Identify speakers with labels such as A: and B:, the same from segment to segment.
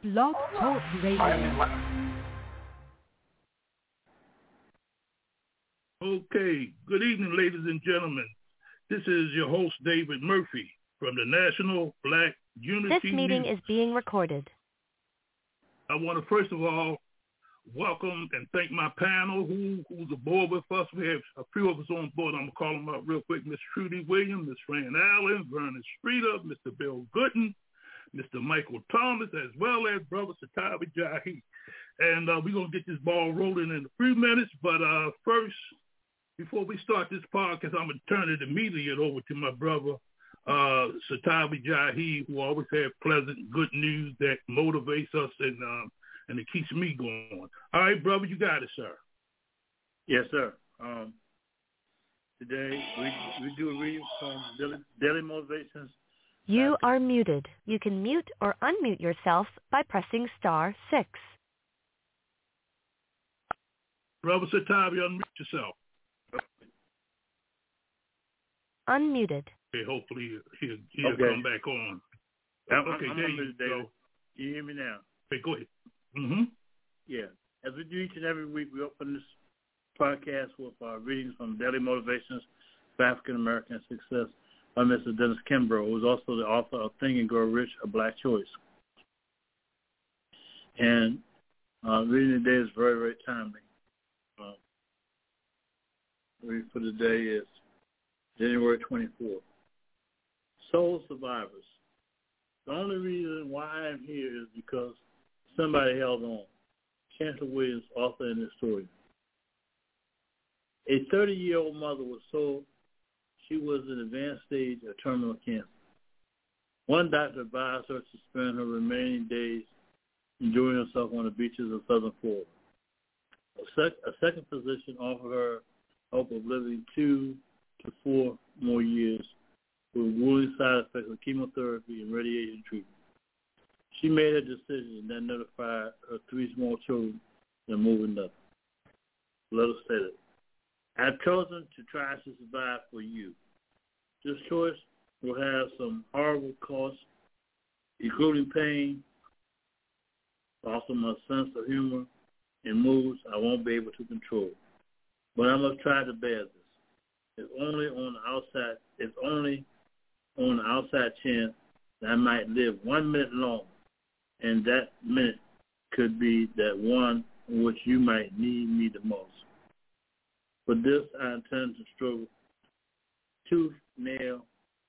A: Blog Talk Radio.
B: Okay, good evening, ladies and gentlemen. This is your host, David Murphy, from the National Black Unity.
A: This meeting is being recorded.
B: I want to first of all welcome and thank my panel who's aboard with us. We have a few of us on board. I'm going to call them out real quick. Miss Trudy Williams, Miss Fran Allen, Vernon Streeter, Mr. Bill Gooden, Mr. Michael Thomas, as well as Brother Satabi Jahi. And we're going to get this ball rolling in a few minutes. But first, before we start this podcast, I'm going to turn it immediately over to my brother, Satabi Jahi, who always has pleasant, good news that motivates us and it keeps me going. All right, brother, you got it, sir.
C: Yes, sir. Today, we do a reading from Daily Motivations.
A: You are muted. You can mute or unmute yourself by pressing *6.
B: Brother Satabi, unmute yourself.
A: Unmuted.
B: Okay, hopefully he'll come back on. Okay, there you go.
C: You hear me now?
B: Okay, go ahead. Mm-hmm.
C: Yeah. As we do each and every week, we open this podcast with our readings from Daily Motivations for African American Success by Mr. Dennis Kimbrough, who is also the author of Think and Grow Rich, A Black Choice. And reading today is very, very timely. Reading for the day is January 24th. Soul survivors. The only reason why I'm here is because somebody held on. Chancellor Williams, author in this story. A 30-year-old mother was told she was in advanced stage of terminal cancer. One doctor advised her to spend her remaining days enjoying herself on the beaches of southern Florida. A second physician offered her hope of living 2 to 4 more years with grueling side effects of chemotherapy and radiation treatment. She made her decision and then notified her 3 small children they're moving up. Let us say that. I've chosen to try to survive for you. This choice will have some horrible costs, including pain, also my sense of humor and moods I won't be able to control. But I must try to bear this. It's only on the outside chance that I might live 1 minute longer, and that minute could be that one in which you might need me the most. For this, I intend to struggle tooth, nail,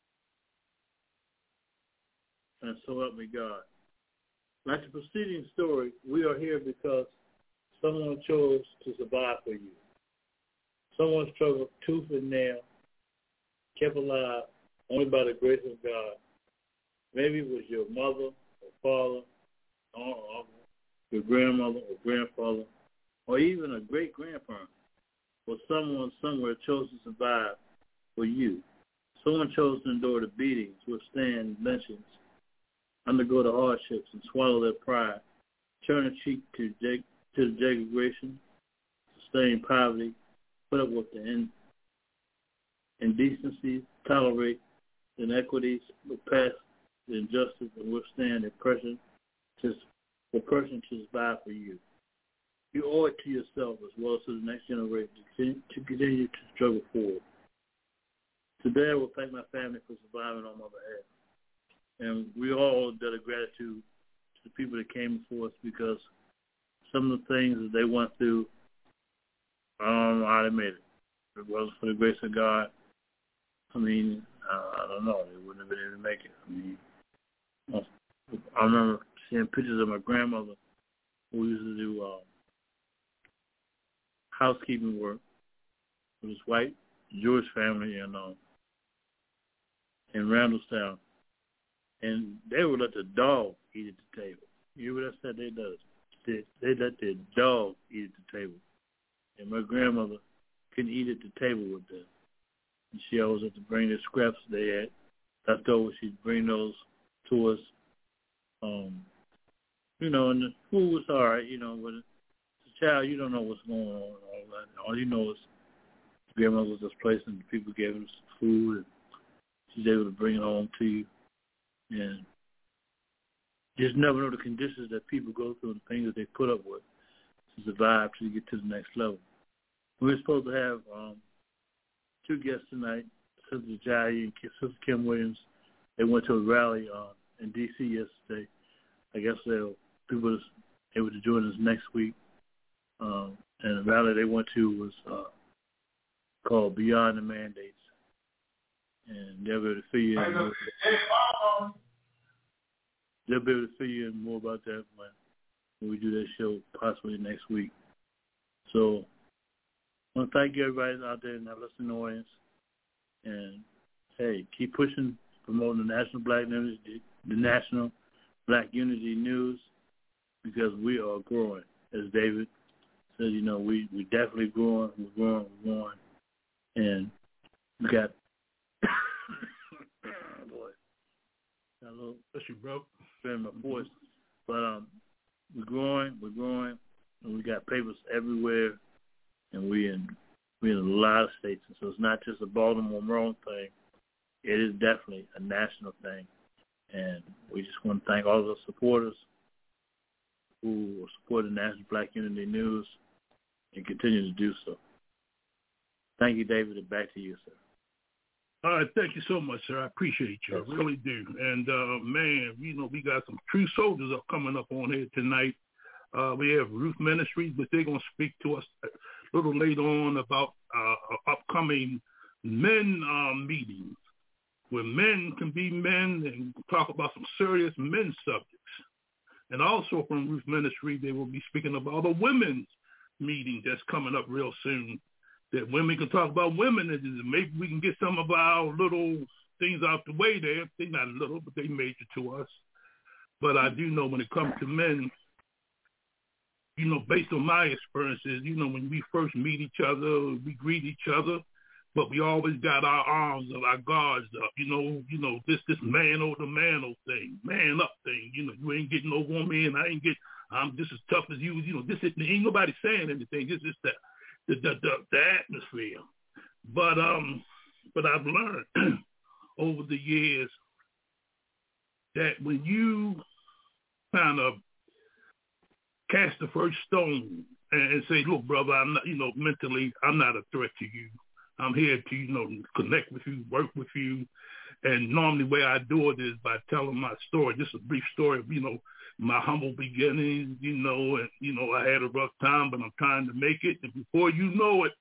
C: and so help me God. Like the preceding story, we are here because someone chose to survive for you. Someone struggled tooth and nail, kept alive only by the grace of God. Maybe it was your mother or father, or uncle, your grandmother or grandfather, or even a great-grandparent, or someone somewhere chose to survive for you. Someone chose to endure the beatings, withstand lynchings, undergo the hardships, and swallow their pride, turn a cheek to the degradation, sustain poverty, put up with the indecencies, tolerate the inequities, look past the injustice, and withstand oppression to survive for you. You owe it to yourself as well as to the next generation to continue to struggle forward. Today I will thank my family for surviving on my behalf. And we all owe a debt of gratitude to the people that came before us, because some of the things that they went through, I don't know how they made it. If it wasn't for the grace of God, I don't know. They wouldn't have been able to make it. I remember seeing pictures of my grandmother who used to do housekeeping work. It was white, Jewish family in Randallstown. And they would let the dog eat at the table. You know what I said they does? They let their dog eat at the table. And my grandmother couldn't eat at the table with them. And she always had to bring the scraps they had left over. She'd bring those to us. And the food was all right, but as a child, you don't know what's going on and all that. All you know is grandmother was just placing, and people gave us food, and she's able to bring it home to you. And just never know the conditions that people go through and the things that they put up with to survive to get to the next level. We were supposed to have two guests tonight, Sister Jai and Sister Kim Williams. They went to a rally in D.C. yesterday. I guess people are able to join us next week. And the rally they went to was called Beyond the Mandates. And they'll be able to fill you in. They'll be able to fill you in more about that when we do that show possibly next week. So I want to thank everybody out there in that listening audience. And, hey, keep pushing, promoting the National Black Unity News, because we are growing. As David said, we definitely growing. We're growing. And we got got a little
B: issue, bro.
C: In my voice, but we're growing, and we got papers everywhere, and we're in a lot of states, and so it's not just a Baltimore, Maryland thing. It is definitely a national thing, and we just want to thank all of the supporters who support the National Black Unity News and continue to do so. Thank you, David, and back to you, sir.
B: All right, thank you so much, sir. I appreciate you. I really do. And, man, we got some true soldiers coming up on here tonight. We have Ruth Ministries, but they're going to speak to us a little later on about upcoming men meetings where men can be men and talk about some serious men's subjects. And also from Ruth Ministry, they will be speaking about a women's meeting that's coming up real soon, that women can talk about women, and maybe we can get some of our little things out the way there. They're not little, but they major to us. But I do know when it comes to men, based on my experiences, when we first meet each other, we greet each other, but we always got our arms and our guards up. This man over man thing, man up thing. You ain't getting over on me, and I'm just as tough as you. Ain't nobody saying anything. It's just that. The atmosphere, but I've learned over the years that when you kind of cast the first stone and say, "Look, brother, I'm not, mentally, I'm not a threat to you. I'm here to, connect with you, work with you," and normally the way I do it is by telling my story, just a brief story of, my humble beginnings, and, I had a rough time, but I'm trying to make it. And before you know it,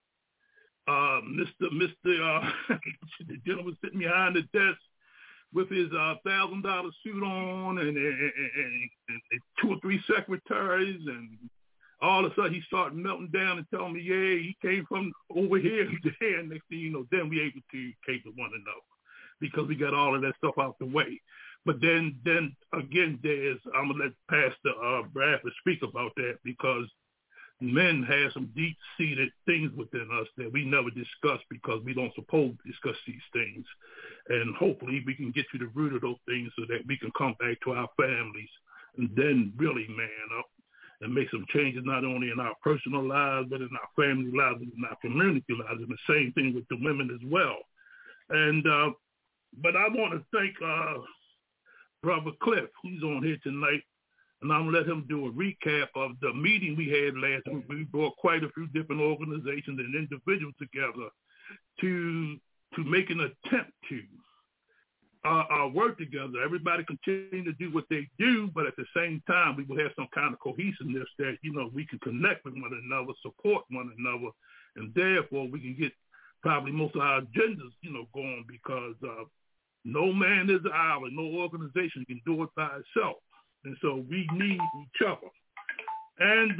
B: the gentleman sitting behind the desk with his $1,000 suit on and 2 or 3 secretaries, and all of a sudden he started melting down and telling me, yeah, he came from over here to here. And next thing you know, then we able to cater to one another because we got all of that stuff out the way. But then again, I'm going to let Pastor Bradford speak about that, because men have some deep-seated things within us that we never discuss because we don't suppose to discuss these things. And hopefully we can get to the root of those things so that we can come back to our families and then really man up and make some changes not only in our personal lives, but in our family lives and in our community lives, and the same thing with the women as well. And but I want to thank Brother Cliff, who's on here tonight, and I'm going to let him do a recap of the meeting we had last week. We brought quite a few different organizations and individuals together to make an attempt to work together. Everybody continue to do what they do, but at the same time, we will have some kind of cohesiveness that, we can connect with one another, support one another, and therefore we can get probably most of our agendas, going, because no man is an island. No organization can do it by itself. And so we need each other. And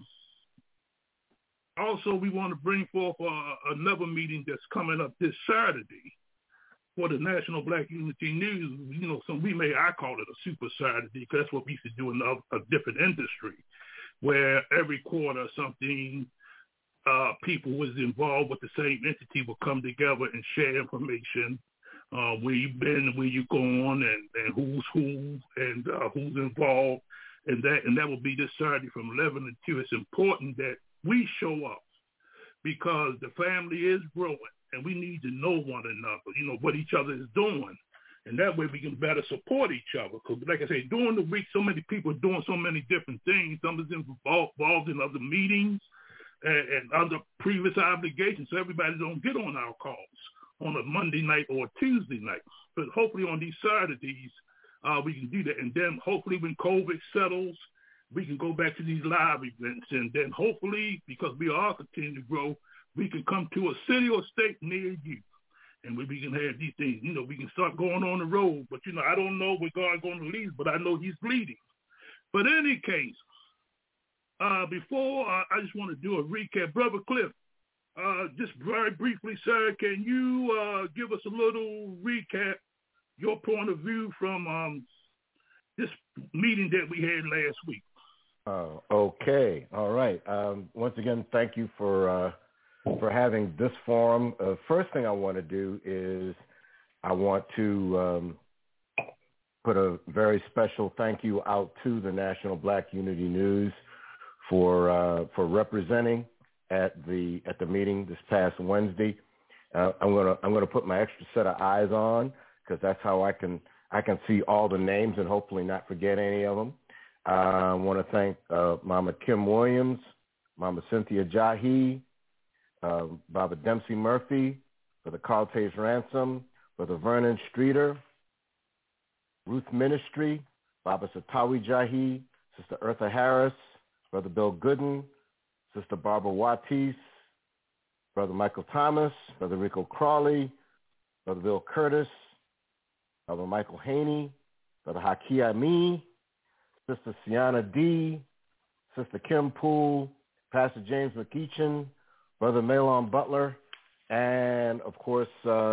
B: also we want to bring forth another meeting that's coming up this Saturday for the National Black Unity News. I call it a super Saturday, because that's what we used to do in a different industry, where every quarter something, people was involved with the same entity will come together and share information, where you've been, where you're going, and who's who, and who's involved, and that will be this Saturday from 11 to 2. It's important that we show up, because the family is growing, and we need to know one another, what each other is doing. And that way we can better support each other. Because like I say, during the week, so many people are doing so many different things. Some of them involved in other meetings and other previous obligations. So everybody don't get on our calls on a Monday night or a Tuesday night. But hopefully on these Saturdays, we can do that. And then hopefully when COVID settles, we can go back to these live events. And then hopefully, because we are continuing to grow, we can come to a city or state near you. And we can have these things, we can start going on the road. But, I don't know where God's going to lead, but I know he's leading. But in any case, before I just want to do a recap. Brother Cliff, just very briefly, sir, can you give us a little recap, your point of view from this meeting that we had last week?
D: Okay. All right. Once again, thank you for having this forum. First thing I want to do is I want to put a very special thank you out to the National Black Unity News for representing at the meeting this past Wednesday. I'm gonna put my extra set of eyes on, because that's how I can see all the names and hopefully not forget any of them. I want to thank Mama Kim Williams, Mama Cynthia Jahi, Baba Dempsey Murphy, Brother Carl Taze Ransom, Brother Vernon Streeter, Ruth Ministry, Baba Satawi Jahi, Sister Eartha Harris, Brother Bill Gooden, Sister Barbara Watis, Brother Michael Thomas, Brother Rico Crawley, Brother Bill Curtis, Brother Michael Haney, Brother Haki Ami, Sister Sienna D, Sister Kim Poole, Pastor James McEachin, Brother Malon Butler, and of course,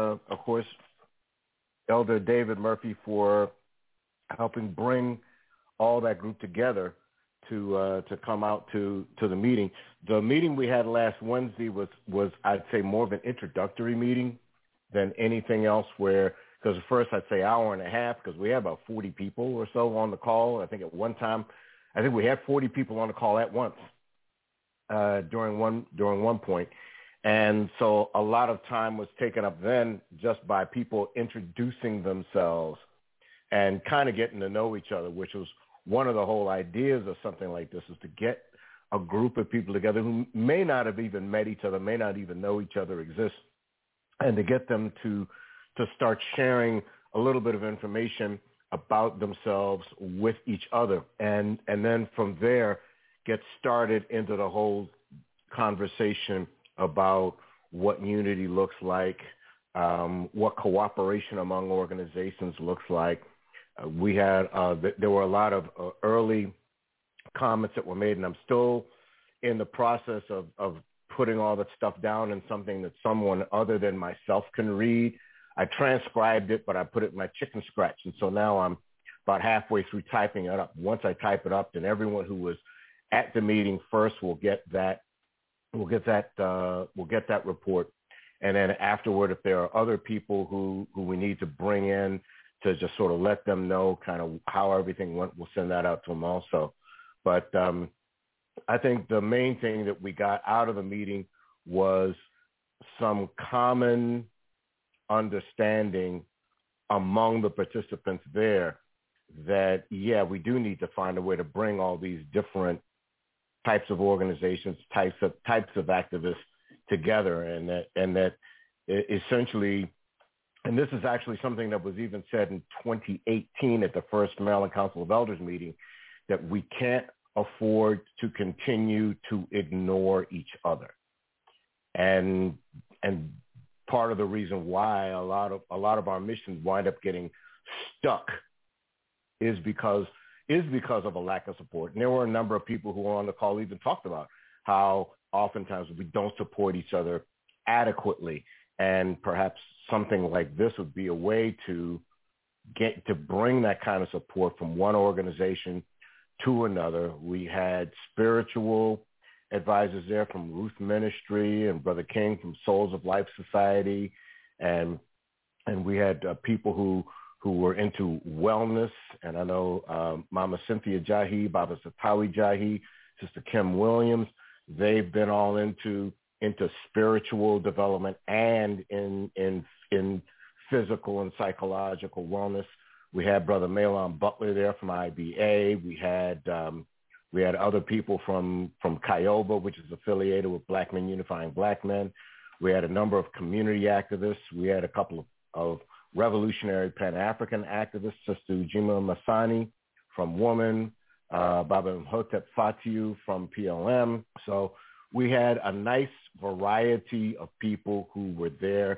D: Elder David Murphy for helping bring all that group together to come out to the meeting. The meeting we had last Wednesday was I'd say more of an introductory meeting than anything else, because first I'd say hour and a half, because we had about 40 people or so on the call. I think at one time, we had 40 people on the call at once during one point. And so a lot of time was taken up then just by people introducing themselves and kind of getting to know each other, which was one of the whole ideas of something like this, is to get a group of people together who may not have even met each other, may not even know each other exists, and to get them to start sharing a little bit of information about themselves with each other. And then from there, get started into the whole conversation about what unity looks like, what cooperation among organizations looks like. We had there were a lot of early comments that were made, and I'm still in the process of putting all that stuff down in something that someone other than myself can read. I transcribed it, but I put it in my chicken scratch, and so now I'm about halfway through typing it up. Once I type it up, then everyone who was at the meeting first will get that report, and then afterward, if there are other people who we need to bring in to just sort of let them know kind of how everything went, we'll send that out to them also. But I think the main thing that we got out of the meeting was some common understanding among the participants there that, yeah, we do need to find a way to bring all these different types of organizations, types of activists together, and that essentially, and this is actually something that was even said in 2018 at the first Maryland Council of Elders meeting, that we can't afford to continue to ignore each other. And part of the reason why a lot of our missions wind up getting stuck is because of a lack of support. And there were a number of people who were on the call even talked about how oftentimes we don't support each other adequately. And perhaps something like this would be a way to bring that kind of support from one organization to another. We had spiritual advisors there from Ruth Ministry and Brother King from Souls of Life Society. And we had people who were into wellness. And I know Mama Cynthia Jahi, Baba Satawi Jahi, Sister Kim Williams, they've been all into spiritual development and in physical and psychological wellness. We had Brother Malon Butler there from IBA. We had other people from Kioba, which is affiliated with Black Men Unifying Black Men. We had a number of community activists. We had a couple of revolutionary Pan-African activists, Sister Ujima Masani from Woman, Baba Hotep Fatiu from PLM. So we had a nice variety of people who were there.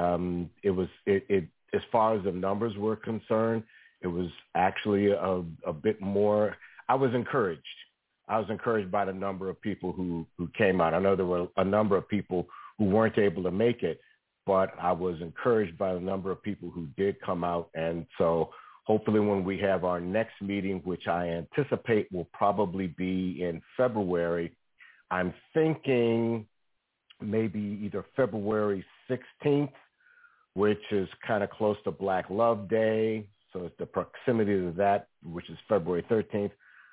D: It as far as the numbers were concerned, it was actually a bit more. I was encouraged. I was encouraged by the number of people who came out. I know there were a number of people who weren't able to make it, but I was encouraged by the number of people who did come out. And so hopefully when we have our next meeting, which I anticipate will probably be in February, I'm thinking maybe either February 16th, which is kind of close to Black Love Day. So it's the proximity to that, which is February 13th,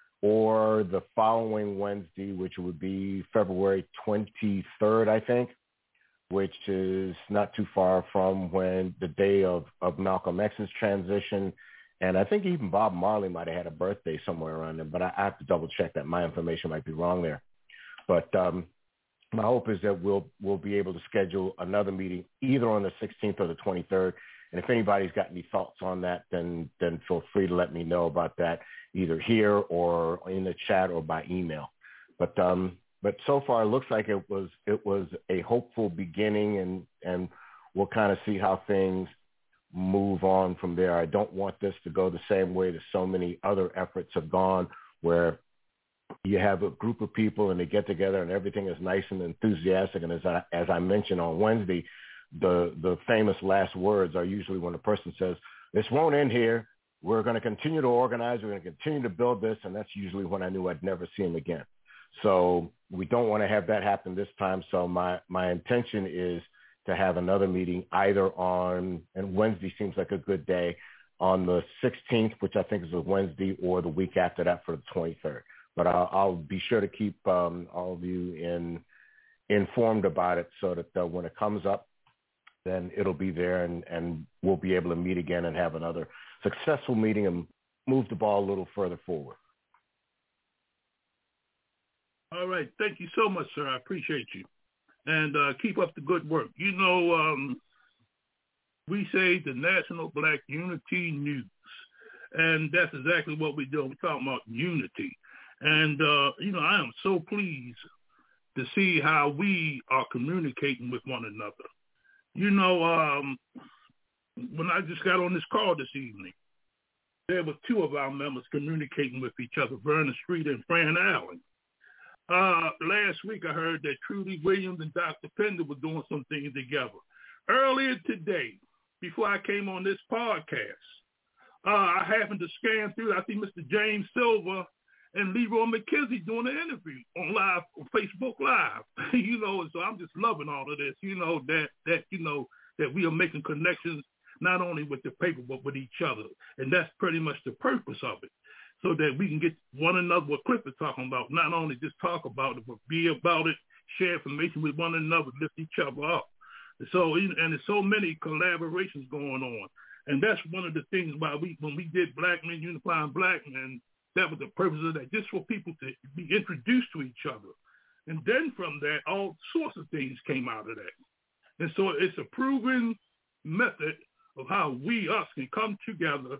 D: or the following Wednesday, which would be February 23rd, I think, which is not too far from when the day of Malcolm X's transition. And I think even Bob Marley might have had a birthday somewhere around there, but I have to double check that. My information might be wrong there. But my hope is that we'll be able to schedule another meeting either on the 16th or the 23rd. And if anybody's got any thoughts on that, then feel free to let me know about that, either here or in the chat or by email. But so far it looks like it was a hopeful beginning, and we'll kind of see how things move on from there. I don't want this to go the same way that so many other efforts have gone, where you have a group of people and they get together and everything is nice and enthusiastic. And as I mentioned on Wednesday, the famous last words are usually when a person says, "This won't end here. We're going to continue to organize. We're going to continue to build this." And that's usually when I knew I'd never see them again. So we don't want to have that happen this time. So my intention is to have another meeting either on, and Wednesday seems like a good day, on the 16th, which I think is a Wednesday, or the week after that for the 23rd. But I'll be sure to keep all of you informed about it, so that when it comes up, then it'll be there, and we'll be able to meet again and have another successful meeting and move the ball a little further forward.
B: All right. Thank you so much, sir. I appreciate you. And keep up the good work. You know, we say the National Black Unity News, and that's exactly what we do. We're talking about unity. And, you know, I am so pleased to see how we are communicating with one another. You know, when I just got on this call this evening, there were two of our members communicating with each other, Vernon Street and Fran Allen. Last week I heard that Trudy Williams and Dr. Pender were doing some things together. Earlier today, before I came on this podcast, I happened to scan through. I see Mr. James Silver and Leroy McKenzie doing an interview on Facebook Live. You know, and so I'm just loving all of this. You know that we are making connections not only with the paper but with each other, and that's pretty much the purpose of it, so that we can get one another what Cliff is talking about. Not only just talk about it, but be about it, share information with one another, lift each other up. So, and there's so many collaborations going on, and that's one of the things why when we did Black Men Unifying Black Men, that was the purpose of that, just for people to be introduced to each other. And then from that, all sorts of things came out of that. And so it's a proven method of how us can come together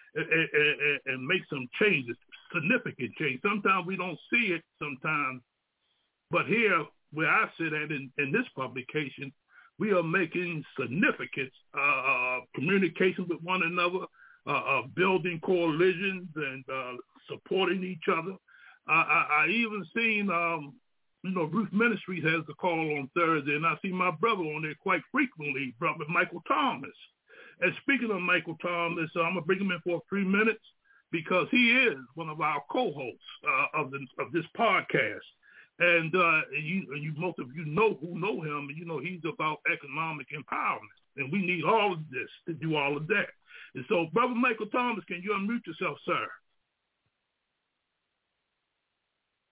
B: and make some changes, significant change. Sometimes we don't see it sometimes, but here where I sit at in this publication, we are making significant communication with one another, building coalitions and supporting each other. I even seen, Ruth Ministries has a call on Thursday, and I see my brother on there quite frequently, Brother Michael Thomas. And speaking of Michael Thomas, I'm going to bring him in for 3 minutes because he is one of our co-hosts of this podcast. And you most of you know who know him, you know he's about economic empowerment. And we need all of this to do all of that. And so, Brother Michael Thomas, can you unmute yourself, sir?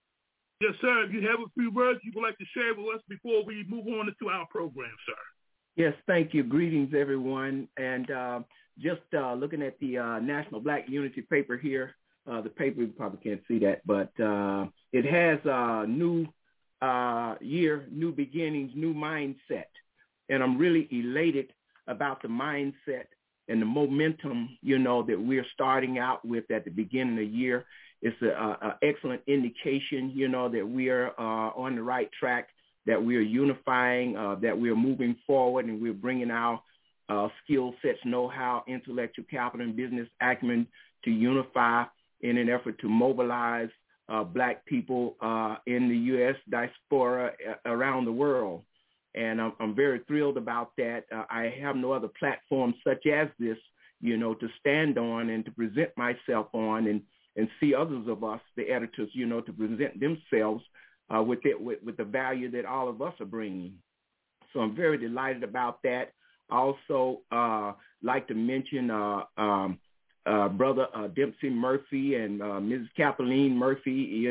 B: Yes, sir. If you have a few words you would like to share with us before we move on into our program, sir.
E: Yes, thank you. Greetings, everyone. And just looking at the National Black Unity paper here, the paper, you probably can't see that, but it has a new year, new beginnings, new mindset. And I'm really elated about the mindset and the momentum, that we're starting out with at the beginning of the year. It's an excellent indication, that we are on the right track, that we are unifying, that we are moving forward, and we're bringing our skill sets, know-how, intellectual capital, and business acumen to unify in an effort to mobilize Black people in the U.S. diaspora around the world. And I'm very thrilled about that. I have no other platform such as this, to stand on and to present myself on and see others of us, the editors, to present themselves with the value that all of us are bringing. So I'm very delighted about that. I also like to mention Brother Dempsey Murphy and Mrs. Kathleen Murphy,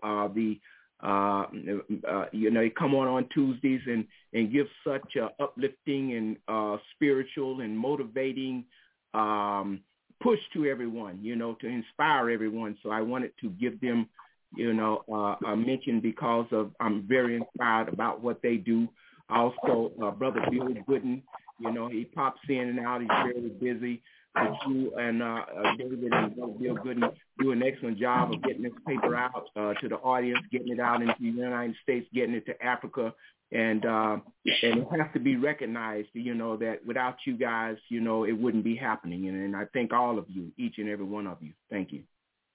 E: they come on Tuesdays and give such uplifting and spiritual and motivating push to everyone, to inspire everyone. So I wanted to give them, a mention because I'm very inspired about what they do. Also, Brother Bill Gooden, he pops in and out. He's very busy. But you and David and Bill Gooden do an excellent job of getting this paper out to the audience, getting it out into the United States, getting it to Africa. And it has to be recognized, that without you guys, it wouldn't be happening. And I thank all of you, each and every one of you. Thank you.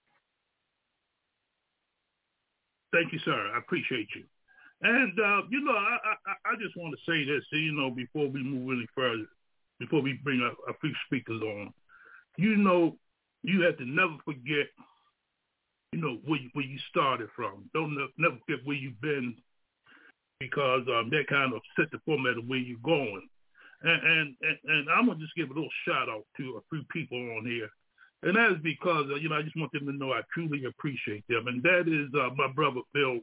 B: Thank you, sir. I appreciate you. And, I just want to say this, before we move any further, before we bring a few speakers on, you have to never forget, where you started from. Don't never forget where you've been, because that kind of set the format of where you're going. And I'm going to just give a little shout out to a few people on here. And that is because, I just want them to know I truly appreciate them. And that is my brother, Bill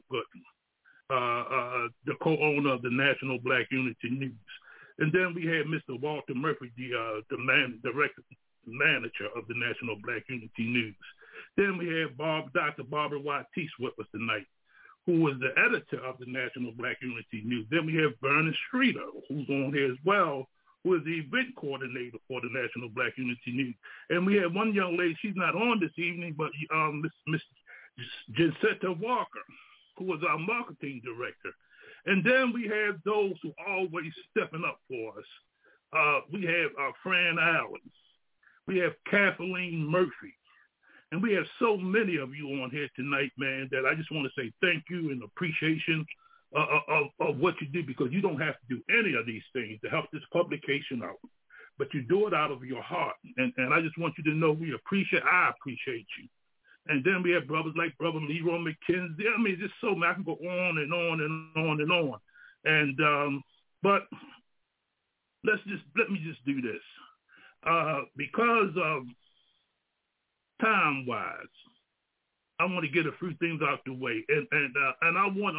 B: Gooden, the co-owner of the National Black Unity News. And then we had Mr. Walter Murphy, the director, manager of the National Black Unity News. Then we had Dr. Barbara Wattice with us tonight, who was the editor of the National Black Unity News. Then we have Vernon Streeter, who's on here as well, who is the event coordinator for the National Black Unity News. And we have one young lady, she's not on this evening, but Miss Jensetta Walker, who was our marketing director. And then we have those who are always stepping up for us. We have Fran Allen. We have Kathleen Murphy. And we have so many of you on here tonight, man, that I just want to say thank you and appreciation of what you do, because you don't have to do any of these things to help this publication out. But you do it out of your heart. And I just want you to know I appreciate you. And then we have brothers like Brother Leroy McKenzie. I mean, just so many. I can go on and on and on and on. And but let me just do this. Because of time-wise, I want to get a few things out the way. And I want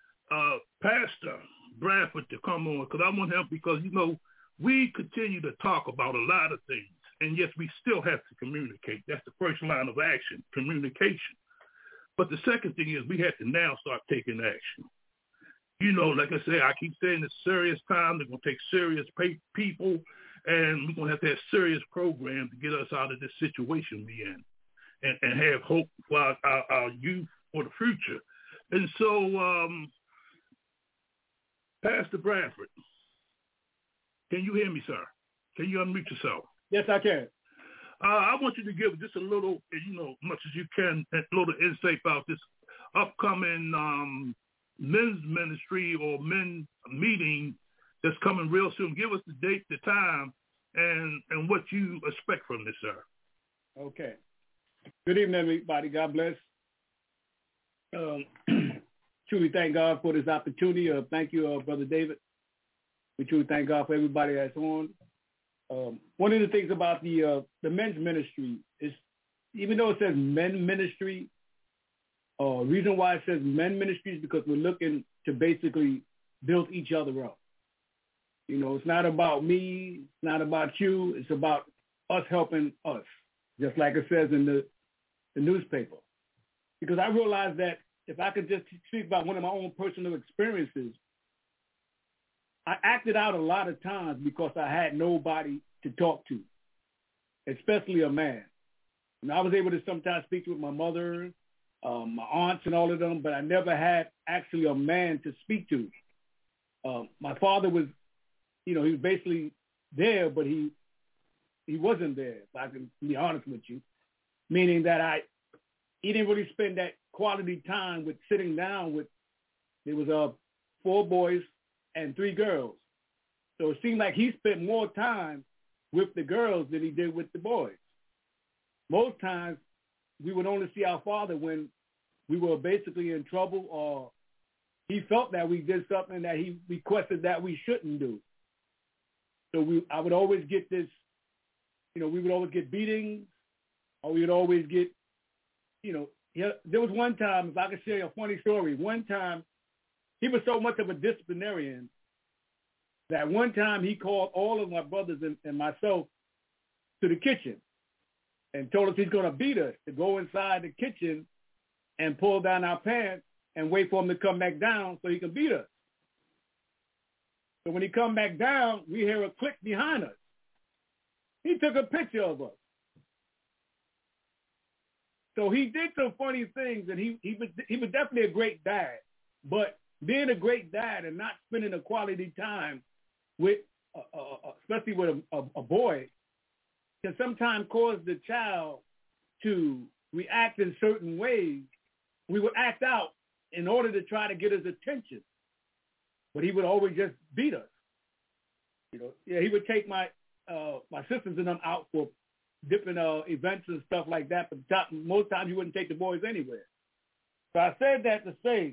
B: Pastor Bradford to come on, because I want him, because, we continue to talk about a lot of things. And yes, we still have to communicate. That's the first line of action, communication. But the second thing is we have to now start taking action. Like I say, I keep saying it's serious time. They're going to take serious people, and we're going to have serious programs to get us out of this situation we're in and have hope for our youth for the future. And so, Pastor Bradford, can you hear me, sir? Can you unmute yourself?
F: Yes, I can.
B: I want you to give just a little, much as you can, a little insight about this upcoming men's ministry or men's meeting that's coming real soon. Give us the date, the time, and what you expect from this, sir.
F: Okay. Good evening, everybody. God bless. Truly thank God for this opportunity. Thank you, Brother David. We truly thank God for everybody that's on. One of the things about the men's ministry is, even though it says men ministry, reason why it says men ministry is because we're looking to basically build each other up. You know, it's not about me. It's not about you. It's about us helping us, just like it says in the newspaper. Because I realized that if I could just speak about one of my own personal experiences, I acted out a lot of times because I had nobody to talk to, especially a man. And I was able to sometimes speak with my mother, my aunts and all of them, but I never had actually a man to speak to. My father was, he was basically there, but he wasn't there, if I can be honest with you, meaning that he didn't really spend that quality time with sitting down with, there was 4 boys and 3 girls. So it seemed like he spent more time with the girls than he did with the boys. Most times we would only see our father when we were basically in trouble or he felt that we did something that he requested that we shouldn't do. So I would always get this, we would always get beatings or we would always get, there was one time, if I could share you a funny story, one time he was so much of a disciplinarian that one time he called all of my brothers and myself to the kitchen and told us he's going to beat us to go inside the kitchen and pull down our pants and wait for him to come back down so he can beat us. So when he come back down, we hear a click behind us. He took a picture of us. So he did some funny things, and he was definitely a great dad. But being a great dad and not spending a quality time with, especially with a boy, can sometimes cause the child to react in certain ways. We would act out in order to try to get his attention, but he would always just beat us. He would take my sisters and them out for different events and stuff like that, but most times he wouldn't take the boys anywhere. So I said that to say,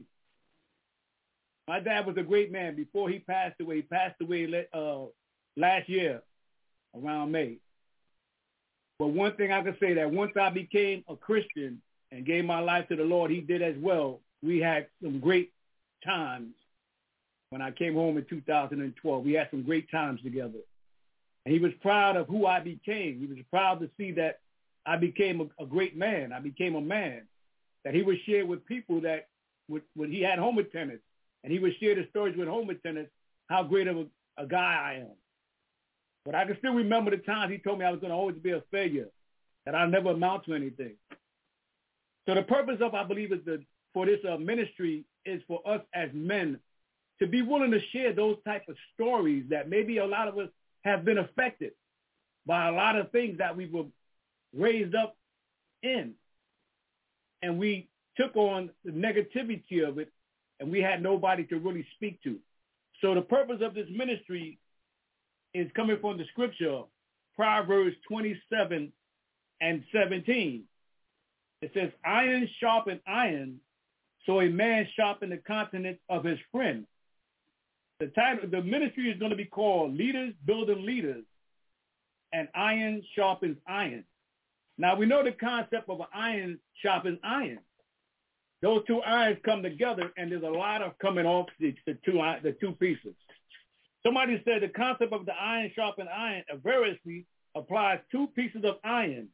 F: my dad was a great man before he passed away. He passed away last year around May. But one thing I can say that once I became a Christian and gave my life to the Lord, he did as well. We had some great times when I came home in 2012. We had some great times together. And he was proud of who I became. He was proud to see that I became a great man. I became a man that he would share with people that when he had home attendants, and he would share the stories with home attendants, how great of a guy I am. But I can still remember the times he told me I was going to always be a failure, that I'll never amount to anything. So the purpose of, I believe, for this ministry is for us as men to be willing to share those type of stories that maybe a lot of us have been affected by a lot of things that we were raised up in. And we took on the negativity of it, and we had nobody to really speak to. So the purpose of this ministry is coming from the scripture, Proverbs 27 and 17. It says, iron sharpen iron, so a man sharpen the countenance of his friend. The title of the ministry is going to be called Leaders Building Leaders, and Iron Sharpens Iron. Now, we know the concept of an iron sharpens iron. Those two irons come together, and there's a lot of coming off the two pieces. Somebody said the concept of the iron sharpens iron variously applies 2 pieces of iron.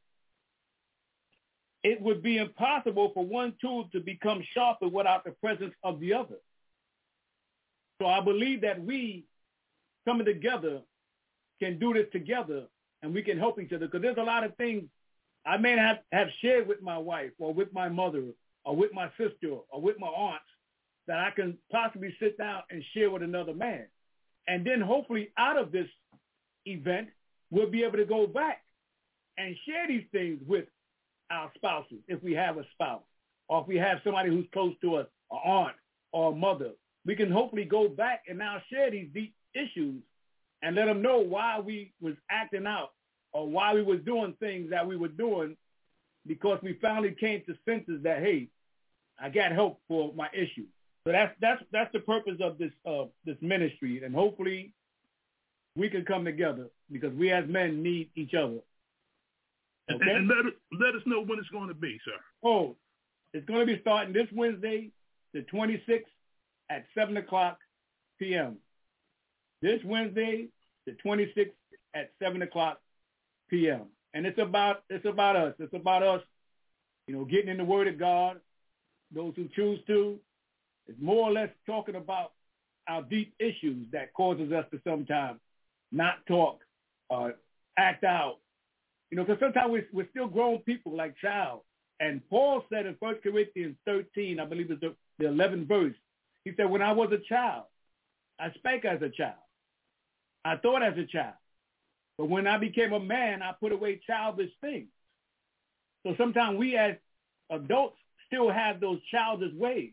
F: It would be impossible for one tool to become sharper without the presence of the other. So I believe that we coming together can do this together, and we can help each other, because there's a lot of things I may have shared with my wife or with my mother or with my sister or with my aunts that I can possibly sit down and share with another man. And then hopefully out of this event, we'll be able to go back and share these things with our spouses, if we have a spouse, or if we have somebody who's close to us, an aunt or a mother. We can hopefully go back and now share these deep issues and let them know why we was acting out or why we was doing things that we were doing, because we finally came to senses that, hey, I got help for my issue. So that's the purpose of this ministry, and hopefully we can come together, because we as men need each other. Okay?
B: And let us know when it's going to be, sir.
F: Oh, it's going to be starting this Wednesday, the 26th, at 7 o'clock p.m. this Wednesday, the 26th at 7 o'clock p.m. And it's about us. It's about us, getting in the Word of God. Those who choose to. It's more or less talking about our deep issues that causes us to sometimes not talk or act out. Because sometimes we're still grown people like child. And Paul said in 1 Corinthians 13, I believe it's the 11th verse, he said, when I was a child, I spake as a child. I thought as a child. But when I became a man, I put away childish things. So sometimes we as adults still have those childish ways.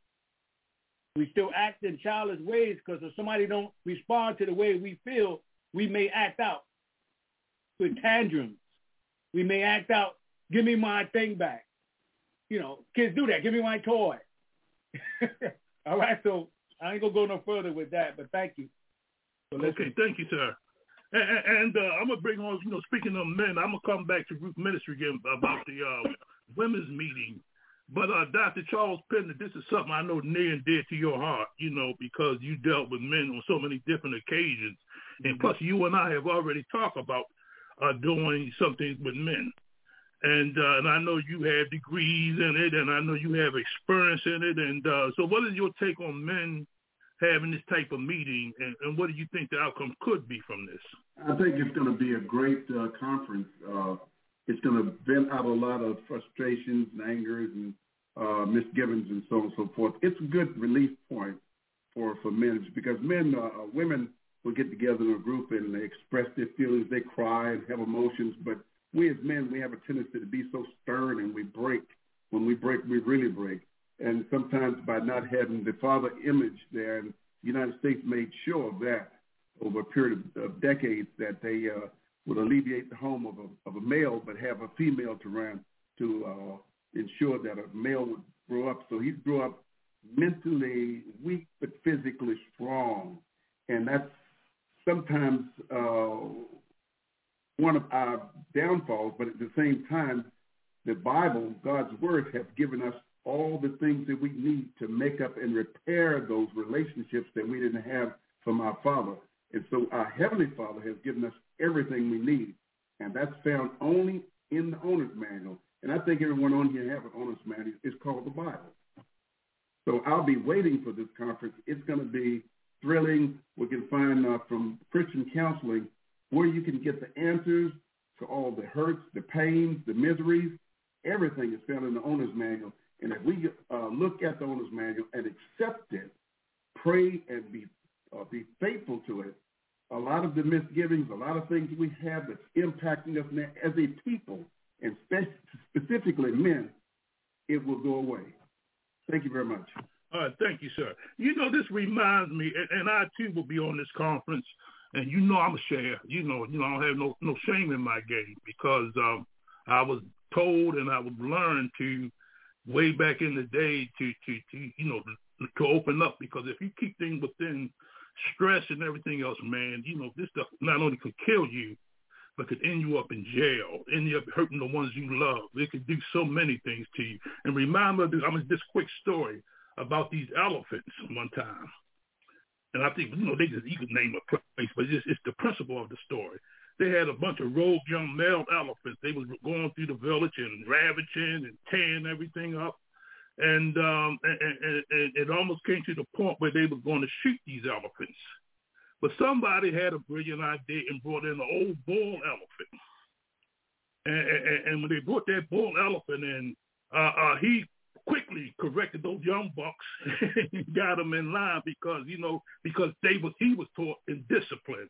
F: We still act in childish ways because if somebody don't respond to the way we feel, we may act out with tantrums. We may act out, give me my thing back. Kids do that. Give me my toy. All right, so I ain't going to go no further with that, but thank you. So
B: okay, thank you, sir. And I'm going to bring on, speaking of men, I'm going to come back to Root Ministry again about the women's meeting. But Dr. Charles Pender, this is something I know near and dear to your heart, because you dealt with men on so many different occasions. And plus, you and I have already talked about doing something with men. And I know you have degrees in it, and I know you have experience in it. And so what is your take on men having this type of meeting, and what do you think the outcome could be from this?
G: I think it's going to be a great conference. It's going to vent out a lot of frustrations and angers and misgivings and so on and so forth. It's a good relief point for men because women will get together in a group and they express their feelings. They cry and have emotions. But we as men, we have a tendency to be so stern and we break. When we break, we really break. And sometimes by not having the father image there, and the United States made sure of that over a period of decades that they would alleviate the home of a male, but have a female to run to ensure that a male would grow up. So he grew up mentally weak but physically strong. And that's sometimes one of our downfalls, but at the same time, the Bible, God's Word, has given us all the things that we need to make up and repair those relationships that we didn't have from our Father. And so our Heavenly Father has given us everything we need, and that's found only in the owner's manual. And I think everyone on here has an owner's manual. It's called the Bible. So I'll be waiting for this conference. It's going to be thrilling. We can find from Christian counseling where you can get the answers to all the hurts, the pains, the miseries. Everything is found in the owner's manual. And if we look at the owner's manual and accept it, pray and be faithful to it, a lot of the misgivings, a lot of things we have that's impacting us now as a people, and specifically men, it will go away. Thank you very much.
B: All right, thank you, sir. This reminds me, and I too will be on this conference, and I'm a share. I don't have no shame in my game because I was told and I was learned to way back in the day to open up, because if you keep things within stress and everything else, man, this stuff not only could kill you, but could end you up in jail, end you up hurting the ones you love. It could do so many things to you. And remember, this quick story about these elephants one time. And I think, they just even name a place, but it's the principle of the story. They had a bunch of rogue young male elephants. They was going through the village and ravaging and tearing everything up. And it almost came to the point where they were going to shoot these elephants. But somebody had a brilliant idea and brought in an old bull elephant. And when they brought that bull elephant in, he quickly corrected those young bucks and got them in line because he was taught in discipline.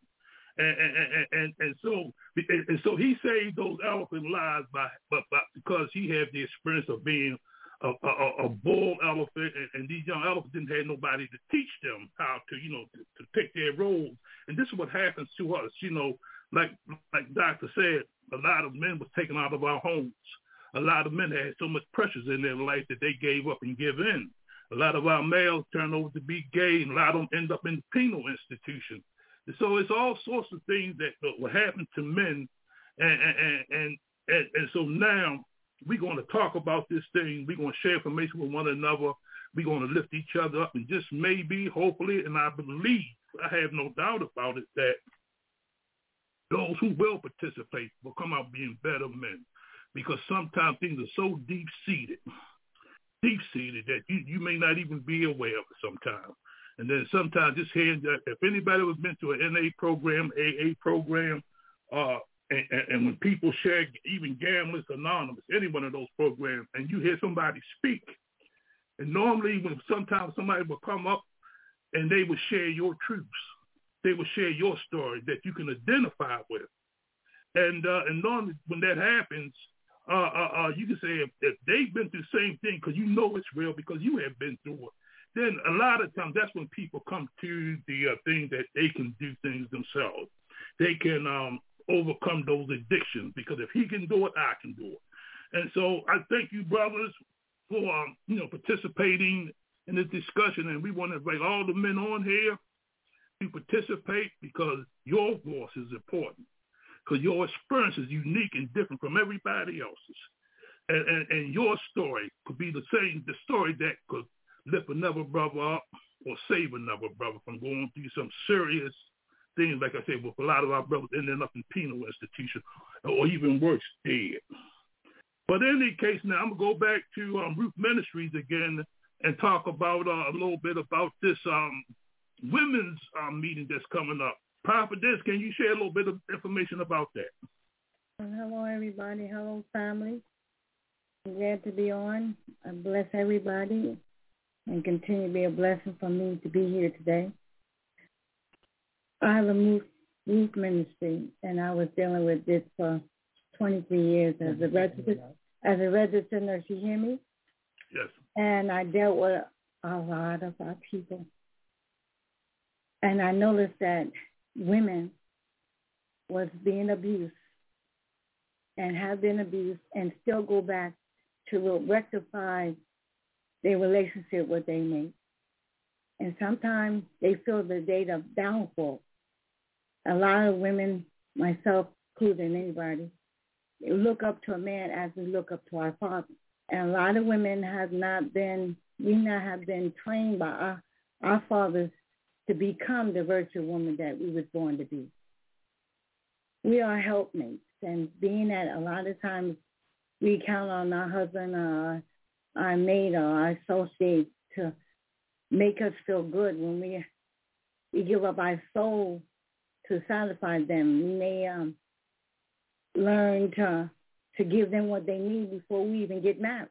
B: And so he saved those elephant lives because he had the experience of being a bull elephant, and these young elephants didn't have nobody to teach them how to take their roles. And this is what happens to us, like Doctor said, a lot of men was taken out of our homes. A lot of men had so much pressures in their life that they gave up and give in. A lot of our males turned over to be gay, and a lot of them end up in penal institutions. And so it's all sorts of things that will happen to men, and so now we're going to talk about this thing. We're going to share information with one another. We're going to lift each other up, and just maybe, hopefully, and I believe I have no doubt about it that those who will participate will come out being better men, because sometimes things are so deep-seated that you may not even be aware of it sometimes. And then sometimes just hearing that, if anybody was been to an NA program, AA program, and when people share, even Gamblers Anonymous, any one of those programs, and you hear somebody speak, and normally when sometimes somebody will come up and they will share your truths, they will share your story that you can identify with. And normally when that happens, you can say if they've been through the same thing, because you know it's real because you have been through it, then a lot of times that's when people come to the thing that they can do things themselves. They can overcome those addictions, because if he can do it, I can do it. And so I thank you, brothers, for participating in this discussion, and we want to invite all the men on here to participate, because your voice is important, because your experience is unique and different from everybody else's, and your story could be the story that could lift another brother up or save another brother from going through some serious things, like I said, with a lot of our brothers ending up in penal institutions, or even worse, dead. But in any case, now I'm going to go back to Ruth Ministries again and talk about a little bit about this women's meeting that's coming up. Prophetess, can you share a little bit of information about that?
H: Hello, everybody. Hello, family. I'm glad to be on. I bless everybody and continue to be a blessing for me to be here today. I have a youth ministry, and I was dealing with this for 23 years as a registered nurse. You hear me?
B: Yes.
H: And I dealt with a lot of our people. And I noticed that women was being abused and have been abused and still go back to rectify their relationship with their mate. And sometimes they feel that they're the downfall. A lot of women, myself including anybody, they look up to a man as we look up to our father. And a lot of women have not been trained by our fathers to become the virtuous woman that we was born to be. We are helpmates, and being that a lot of times we count on our husband or our mate or our associate to make us feel good when we give up our soul to satisfy them. We may learn to give them what they need before we even get married.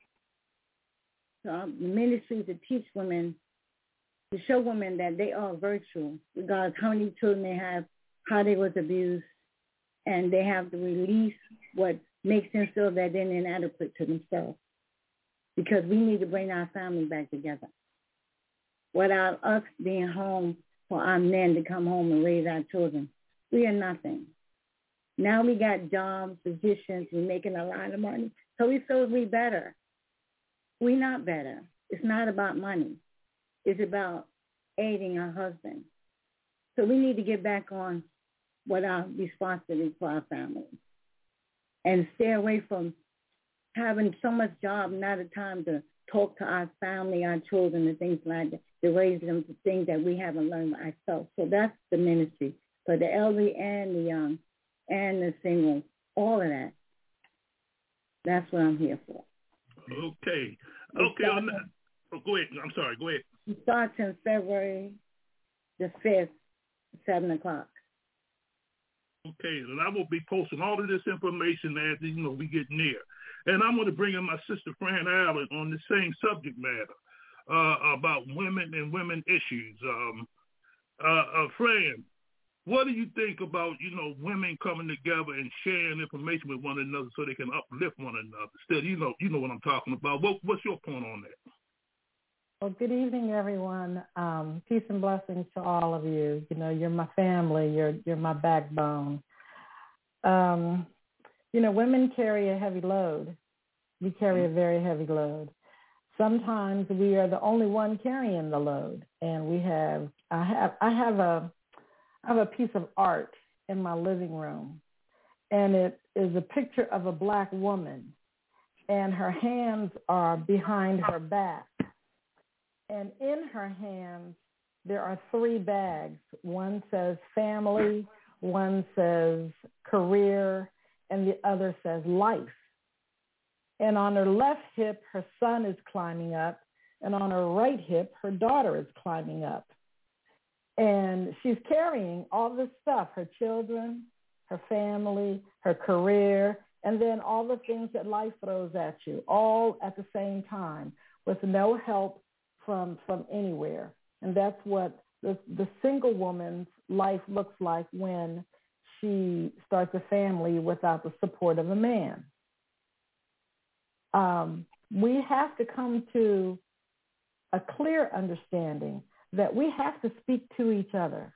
H: So the ministry is to teach women, to show women that they are virtual, regardless how many children they have, how they was abused, and they have to release what makes them feel that they're inadequate to themselves, because we need to bring our family back together. Without us being home for our men to come home and raise our children, we are nothing. Now we got jobs, positions, we're making a lot of money, so we feel we better. We're not better. It's not about money. It's about aiding our husband. So we need to get back on what our responsibility for our family and stay away from having so much job, not a time to talk to our family, our children, and things like that, to raise them to things that we haven't learned ourselves. So that's the ministry for the elderly and the young and the single, all of that. That's what I'm here for.
B: Okay. Go ahead. I'm sorry. Go ahead.
H: It starts in February the 5th, 7 o'clock.
B: Okay, and I will be posting all of this information as we get near. And I'm going to bring in my sister Fran Allen on the same subject matter about women and women issues. Fran, what do you think about women coming together and sharing information with one another so they can uplift one another? Still, you know what I'm talking about. What's your point on that?
I: Well, good evening, everyone. Peace and blessings to all of you. You're my family. You're my backbone. Women carry a heavy load. We carry a very heavy load. Sometimes we are the only one carrying the load, and I have a piece of art in my living room, and it is a picture of a black woman, and her hands are behind her back. And in her hands there are 3 bags. One says family, one says career, and the other says life. And on her left hip, her son is climbing up, and on her right hip, her daughter is climbing up. And she's carrying all this stuff, her children, her family, her career, and then all the things that life throws at you, all at the same time with no help from anywhere. And that's what the single woman's life looks like when she starts a family without the support of a man. We have to come to a clear understanding that we have to speak to each other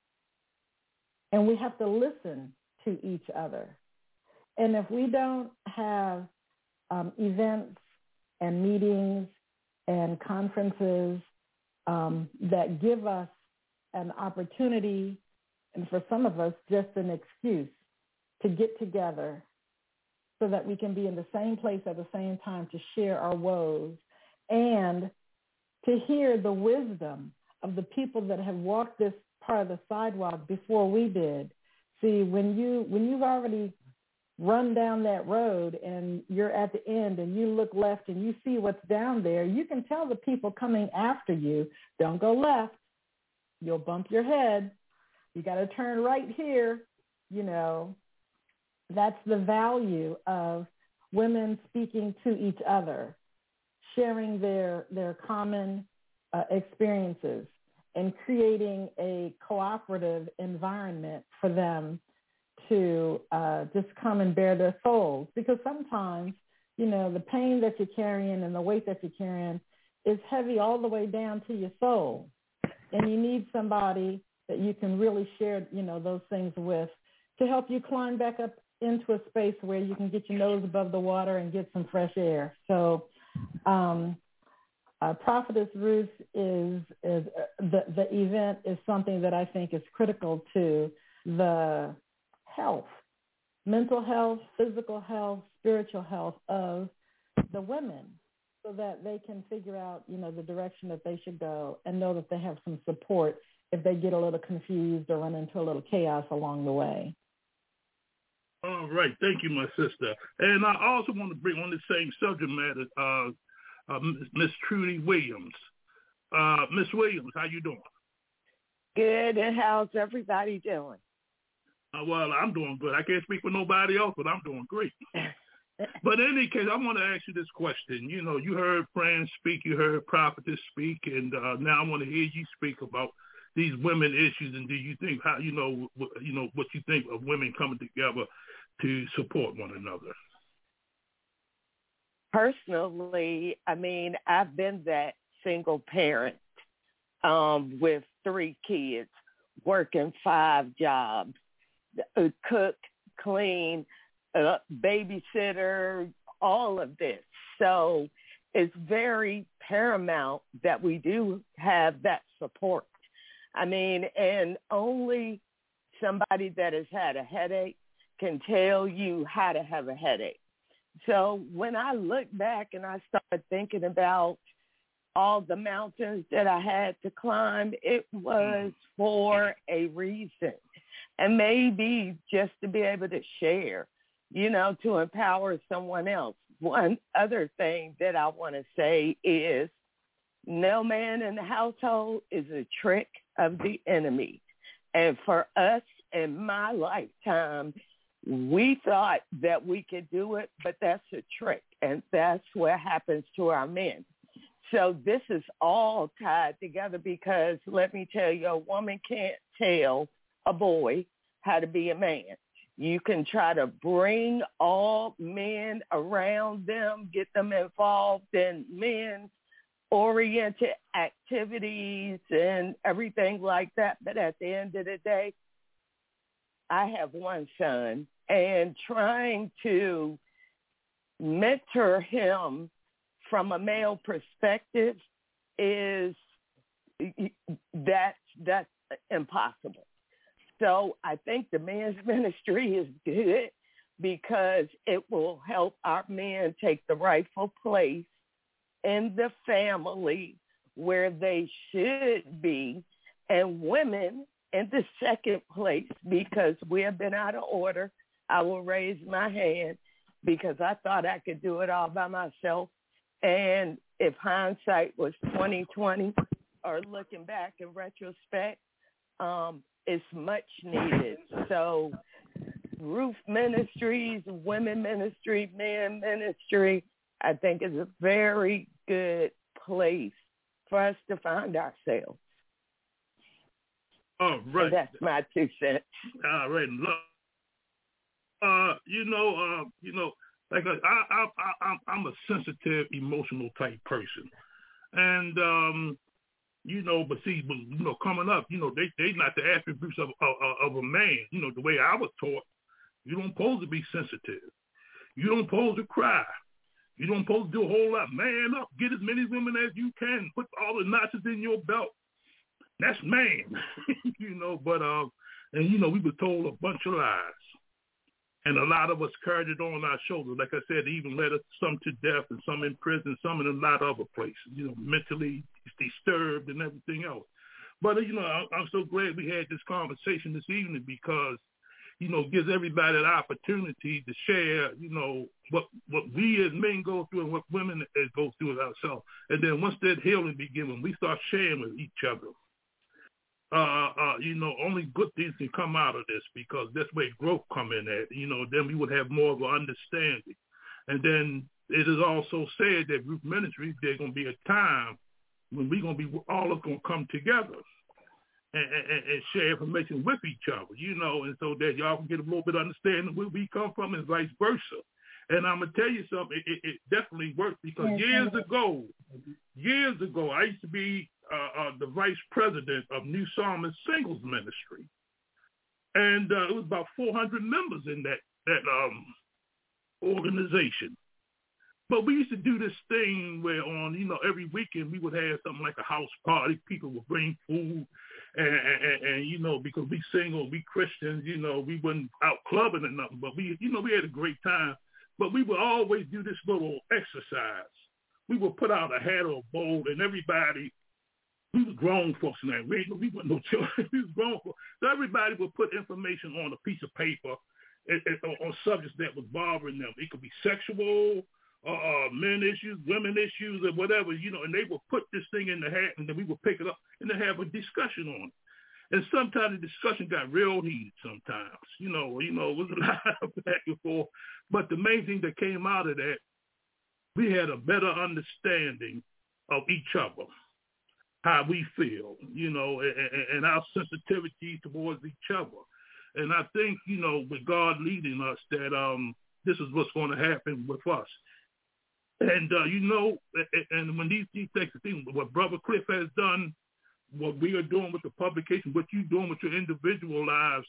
I: and we have to listen to each other. And if we don't have events and meetings and conferences that give us an opportunity, and for some of us, just an excuse to get together so that we can be in the same place at the same time to share our woes and to hear the wisdom of the people that have walked this part of the sidewalk before we did. See, when you've already run down that road and you're at the end and you look left and you see what's down there, you can tell the people coming after you, don't go left. You'll bump your head. You got to turn right here. You know, that's the value of women speaking to each other, sharing their common experiences and creating a cooperative environment for them to just come and bare their souls. Because sometimes, you know, the pain that you're carrying and the weight that you're carrying is heavy all the way down to your soul. And you need somebody that you can really share, you know, those things with to help you climb back up into a space where you can get your nose above the water and get some fresh air. So Prophetess Ruth is the event is something that I think is critical to the health, mental health, physical health, spiritual health of the women, so that they can figure out, you know, the direction that they should go and know that they have some support if they get a little confused or run into a little chaos along the way.
B: All right. Thank you, my sister. And I also want to bring on the same subject matter, Miss Trudy Williams. Miss Williams, how you doing?
J: Good. And how's everybody doing?
B: Well, I'm doing good. I can't speak for nobody else, but I'm doing great. But in any case, I want to ask you this question. You know, you heard Fran speak, you heard Prophetess speak, and now I want to hear you speak about these women issues. And do you think how you know what you think of women coming together to support one another?
J: Personally, I mean, I've been that single parent with 3 kids, working 5 jobs, cook, clean, babysitter, all of this. So it's very paramount that we do have that support. I mean, and only somebody that has had a headache can tell you how to have a headache. So when I look back and I started thinking about all the mountains that I had to climb, it was for a reason. And maybe just to be able to share, you know, to empower someone else. One other thing that I want to say is no man in the household is a trick of the enemy. And for us in my lifetime, we thought that we could do it, but that's a trick. And that's what happens to our men. So this is all tied together because let me tell you, a woman can't tell a boy how to be a man. You can try to bring all men around them, get them involved in men-oriented activities and everything like that. But at the end of the day, I have one son, and trying to mentor him from a male perspective is that's impossible. So I think the men's ministry is good because it will help our men take the rightful place in the family where they should be and women in the second place, because we have been out of order. I will raise my hand because I thought I could do it all by myself. And if hindsight was 20/20 or looking back in retrospect, it's much needed. So Roof Ministries, women ministry, men ministry, I think is a very good place for us to find ourselves.
B: All right.
J: And that's my 2 cents.
B: All right. Like I'm a sensitive, emotional type person, and but see, coming up, they not the attributes of a man. The way I was taught, you don't supposed to be sensitive. You don't supposed to cry. You don't supposed to do a whole lot. Man up, get as many women as you can. Put all the notches in your belt. That's man, But we were told a bunch of lies. And a lot of us carried it on our shoulders. Like I said, even led us some to death and some in prison, some in a lot of other places, mentally disturbed and everything else. But, I'm so glad we had this conversation this evening because, it gives everybody an opportunity to share, what we as men go through and what women go through ourselves. And then once that healing begins, when we start sharing with each other, only good things can come out of this because that's where growth come in at. Then we would have more of an understanding. And then it is also said that Roof Ministries, there's going to be a time when we're going to be all of us going to come together and share information with each other, and so that y'all can get a little bit of understanding where we come from and vice versa. And I'm going to tell you something, it definitely worked because years ago, I used to be the vice president of New Psalmist Singles Ministry. And it was about 400 members in that organization. But we used to do this thing where every weekend we would have something like a house party. People would bring food and because we single, we Christians, we wasn't out clubbing or nothing, but we had a great time. But we would always do this little exercise. We would put out a hat or a bowl and everybody, we were grown folks now. We weren't no children. We was grown folks. So everybody would put information on a piece of paper on subjects that was bothering them. It could be sexual, men issues, women issues, or whatever, and they would put this thing in the hat, and then we would pick it up and then have a discussion on it. And sometimes the discussion got real heated sometimes. It was a lot of back and forth. But the main thing that came out of that, we had a better understanding of each other, how we feel, and our sensitivity towards each other. And I think, with God leading us, that this is what's going to happen with us. And, and when these things, what Brother Cliff has done, what we are doing with the publication, what you're doing with your individual lives,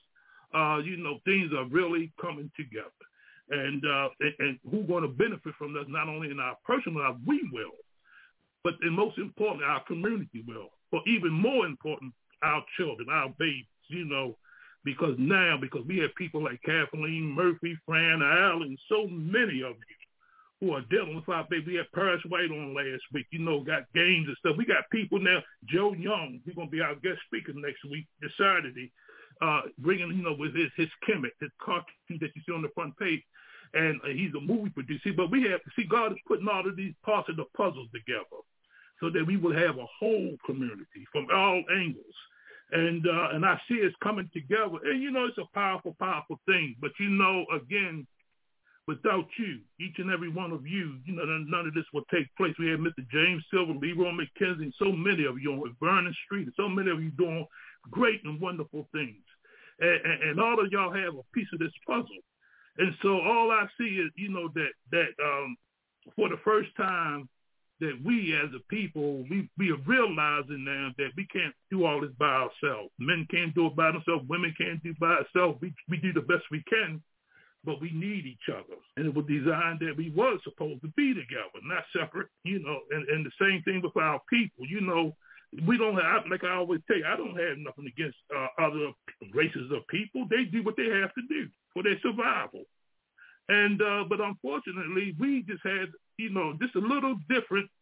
B: things are really coming together. And who's going to benefit from this, not only in our personal life, we will, but most importantly, our community will. Or even more important, our children, our babies, because we have people like Kathleen Murphy, Fran Allen, so many of you who are dealing with our baby. We had Paris White on last week, got games and stuff. We got people now, Joe Young, he's going to be our guest speaker next week, this Saturday, bringing, with his Kemet, his cartoon that you see on the front page. And he's a movie producer. But we have to see God is putting all of these parts of the puzzle together so that we will have a whole community from all angles. And I see it's coming together. And, it's a powerful, powerful thing. But, again, without you, each and every one of you, none of this will take place. We have Mr. James Silver, Leroy McKenzie, and so many of you on Vernon Street, and so many of you doing great and wonderful things. And all of y'all have a piece of this puzzle. And so all I see is, that for the first time that we as a people, we are realizing now that we can't do all this by ourselves. Men can't do it by themselves. Women can't do it by ourselves. We do the best we can, but we need each other. And it was designed that we were supposed to be together, not separate, and the same thing with our people. We don't have, like I always tell you, I don't have nothing against other races of people. They do what they have to do for their survival. And but unfortunately, we just had, just a little different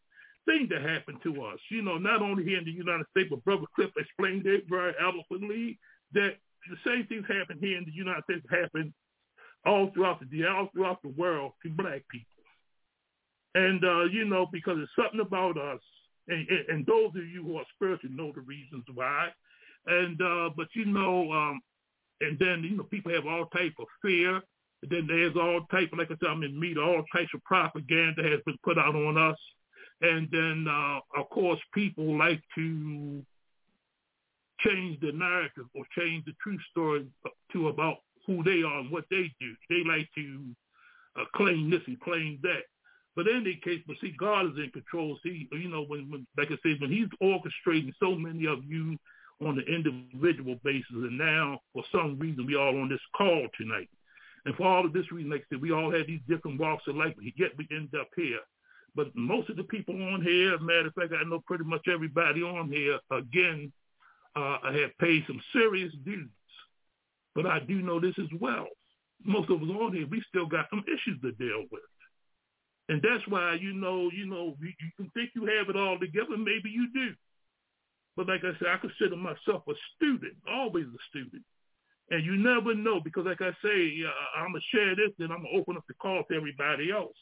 B: thing that happened to us. You know, not only here in the United States, but Brother Cliff explained it very eloquently that the same things happen here in the United States happen all throughout the world to black people. And, you know, because it's something about us, and those of you who are spiritual know the reasons why. And, but, you know, and then, you know, people have all type of fear. And then there's all type of, like I said, I'm in media, all types of propaganda has been put out on us. And then, of course, people like to change the narrative or change the true story to about who they are and what they do. They like to claim this and claim that. But in any case, but see, God is in control. See, you know, when like I said, when he's orchestrating so many of you on an individual basis, and now for some reason we all on this call tonight. And for all of this reason, like I said, we all have these different walks of life, but yet we end up here. But most of the people on here, matter of fact, I know pretty much everybody on here, again, have paid some serious dues. But I do know this as well. Most of us on here, we still got some issues to deal with. And that's why, you can think you have it all together. Maybe you do. But like I said, I consider myself a student, always a student. And you never know, because like I say, I'm going to share this, then I'm going to open up the call to everybody else.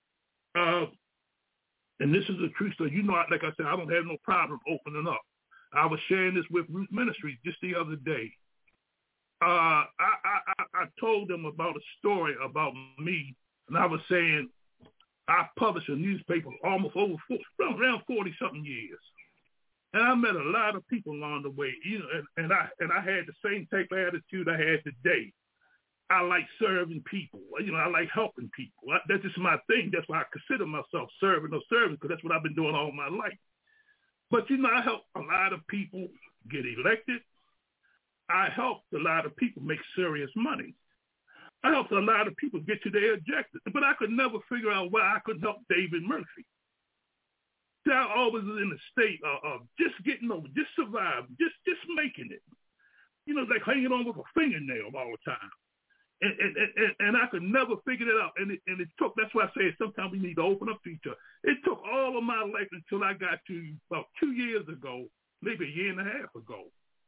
B: And this is a true story. You know, like I said, I don't have no problem opening up. I was sharing this with Ruth Ministries just the other day. I told them about a story about me, and I was saying I published a newspaper almost around 40-something years. And I met a lot of people along the way, you know, and I had the same type of attitude I had today. I like serving people. You know, I like helping people. That's just my thing. That's why I consider myself serving, because that's what I've been doing all my life. But, you know, I help a lot of people get elected. I helped a lot of people make serious money. I helped a lot of people get to their objectives. But I could never figure out why I couldn't help David Murphy. See, I always was in a state of just getting over, just surviving, just making it. You know, like hanging on with a fingernail all the time. And I could never figure it out. And it took, that's why I say sometimes we need to open up to each other. It took all of my life until I got to about 2 years ago, maybe a year and a half ago.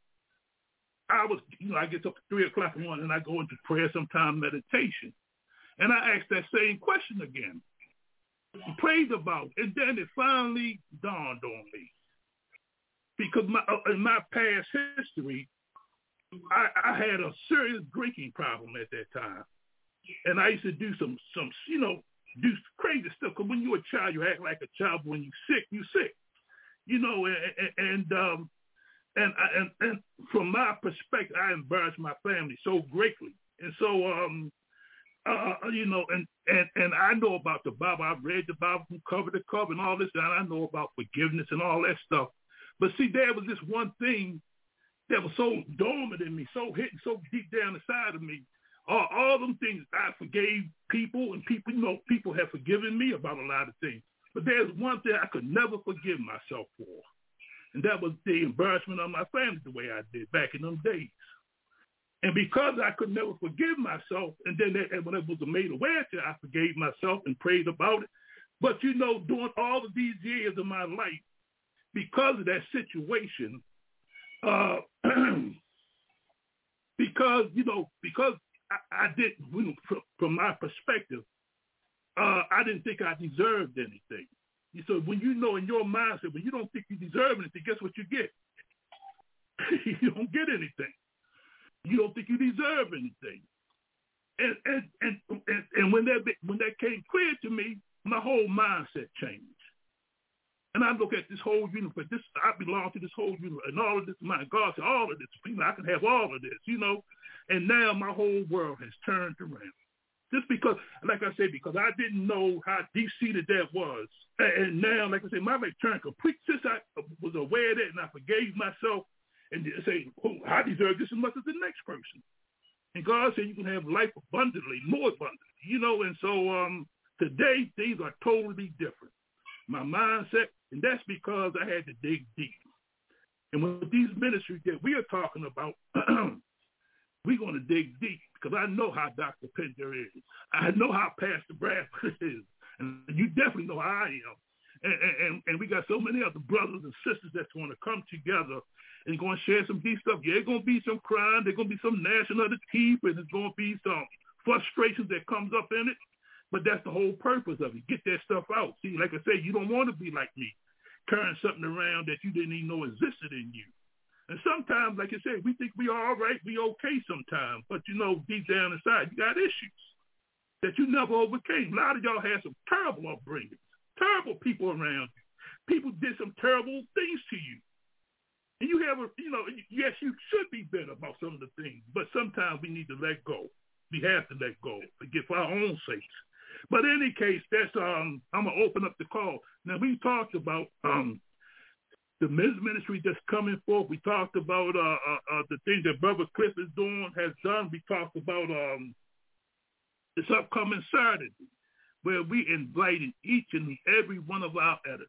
B: I get up at 3 o'clock in the morning and I go into prayer, sometime meditation. And I asked that same question again. Prayed about it, and then it finally dawned on me. Because in my past history, I had a serious drinking problem at that time. And I used to do some do crazy stuff. Because when you're a child, you act like a child. When you're sick. You know, and from my perspective, I embarrassed my family so greatly. And so, you know, and I know about the Bible. I've read the Bible from cover to cover and all this, and I know about forgiveness and all that stuff. But see, there was this one thing that was so dormant in me, so hidden, so deep down inside of me. All them things, I forgave people, and people, you know, people have forgiven me about a lot of things. But there's one thing I could never forgive myself for, and that was the embarrassment of my family the way I did back in them days. And because I could never forgive myself, and then when I was made aware of it, I forgave myself and prayed about it. But, you know, during all of these years of my life, because of that situation, because I didn't, from my perspective, I didn't think I deserved anything. So when you know in your mindset, when you don't think you deserve anything, guess what you get? You don't get anything. You don't think you deserve anything. And when that came clear to me, my whole mindset changed. And I look at this whole universe. I belong to this whole universe, and all of this, my God said, all of this, I can have all of this, you know. And now my whole world has turned around. Just because, like I said, because I didn't know how deep-seated that was. And now, like I said, my life turned complete. Since I was aware of that and I forgave myself and say, oh, I deserve just as much as the next person. And God said you can have life abundantly, more abundantly, you know. And so today, things are totally different. My mindset, and that's because I had to dig deep. And with these ministries that we are talking about, we're going to dig deep because I know how Dr. Pender is. I know how Pastor Bradford is. And you definitely know how I am. And we got so many other brothers and sisters that's going to come together and going to share some deep stuff. Yeah, there's going to be some crime. There's going to be some gnashing of the teeth, and there's going to be some frustrations that comes up in it. But that's the whole purpose of it. Get that stuff out. See, like I said, you don't want to be like me, carrying something around that you didn't even know existed in you. And sometimes, like I said, we think we are all right, we okay sometimes. But, you know, deep down inside, you got issues that you never overcame. A lot of y'all had some terrible upbringings, terrible people around you. People did some terrible things to you. And you have yes, you should be better about some of the things, but sometimes we need to let go. We have to let go, for our own sakes. But in any case, that's I'm gonna open up the call. Now we talked about the men's ministry that's coming forth. We talked about the things that Brother Cliff has done. We talked about this upcoming Saturday, where we invited each and every one of our editors.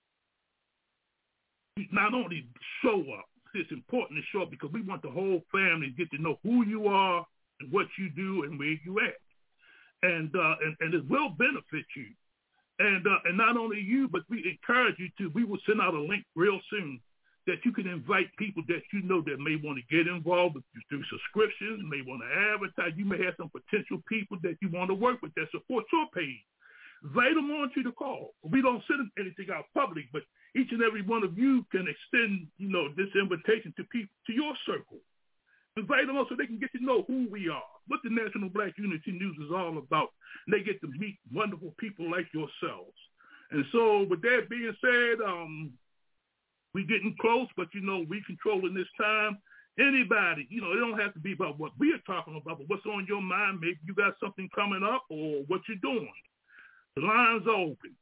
B: Not only show up, it's important to show up because we want the whole family to get to know who you are and what you do and where you at. And it will benefit you. And not only you, but we encourage you to. We will send out a link real soon that you can invite people that you know that may want to get involved with you through subscriptions, may want to advertise. You may have some potential people that you want to work with that support your page. Invite them on to the call. We don't send anything out public, but each and every one of you can extend, this invitation to people, to your circle. Invite them on so they can get to know who we are, what the National Black Unity News is all about. And they get to meet wonderful people like yourselves. And so with that being said, we're getting close, but, we controlling this time. Anybody, it don't have to be about what we are talking about, but what's on your mind. Maybe you got something coming up or what you're doing. The lines are open.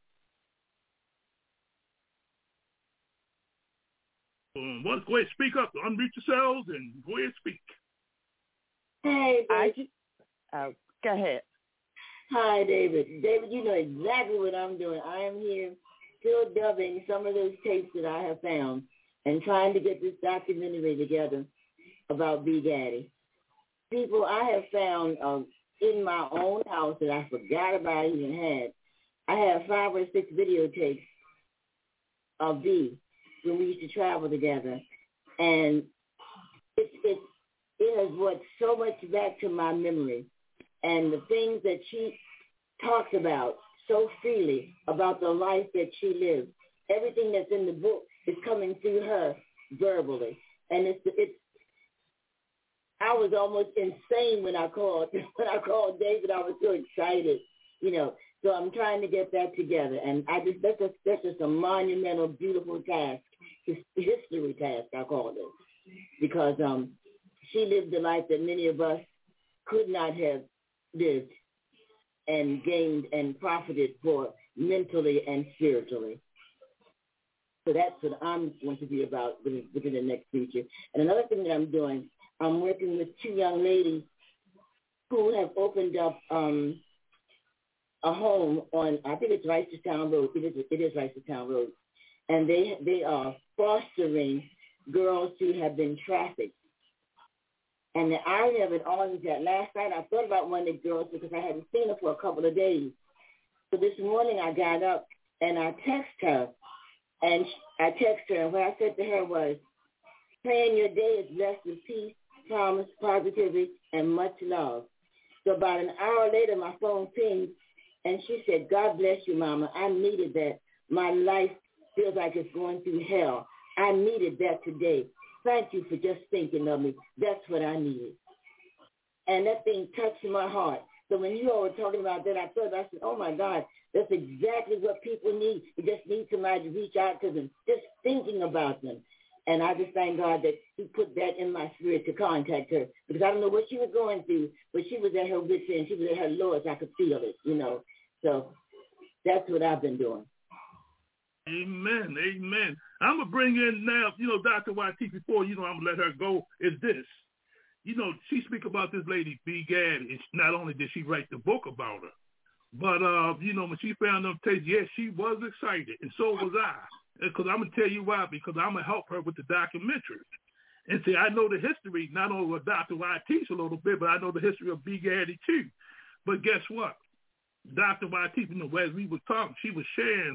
B: Let's go ahead and speak up. Unmute yourselves and go ahead and speak.
K: Hey, David.
J: Go ahead.
K: Hi, David. David, you know exactly what I'm doing. I am here still dubbing some of those tapes that I have found and trying to get this documentary together about B. Gaddy. People I have found in my own house that I forgot about even had. I have 5 or 6 videotapes of B when we used to travel together. And it has brought so much back to my memory. And the things that she talks about so freely about the life that she lived, everything that's in the book is coming through her verbally. And I was almost insane when I called. When I called David, I was so excited, So I'm trying to get that together. And that's just a monumental, beautiful task, history task, I call it. Because she lived a life that many of us could not have lived and gained and profited for mentally and spiritually. So that's what I'm going to be about within the next future. And another thing that I'm doing, I'm working with 2 young ladies who have opened up a home on, I think it's Reisterstown Road. It is Reisterstown Road. And they are fostering girls who have been trafficked. And the irony of it all is that last night I thought about one of the girls because I hadn't seen her for a couple of days. So this morning I got up and I texted her. And what I said to her was, praying your day is blessed with peace, promise, positivity, and much love. So about an hour later, my phone pinged, and she said, God bless you, Mama. I needed that. My life feels like it's going through hell. I needed that today. Thank you for just thinking of me. That's what I needed. And that thing touched my heart. So when you all were talking about that, I said, oh, my God, that's exactly what people need. You just need somebody to reach out to them, just thinking about them. And I just thank God that he put that in my spirit to contact her because I don't know what she was going through, but she was at her wit's end. She was at her lowest. I could feel it, So that's what I've been doing.
B: Amen. Amen. I'm going to bring in now, Dr. YT, before, I'm going to let her go, is this. She speak about this lady, B. Gaddy. Not only did she write the book about her, but, when she found them tapes, yes, she was excited, and so was I. Because I'm going to tell you why, because I'm going to help her with the documentary. And see, I know the history, not only with Dr. YT a little bit, but I know the history of B. Gaddy too. But guess what? Dr. YT, as we were talking, she was sharing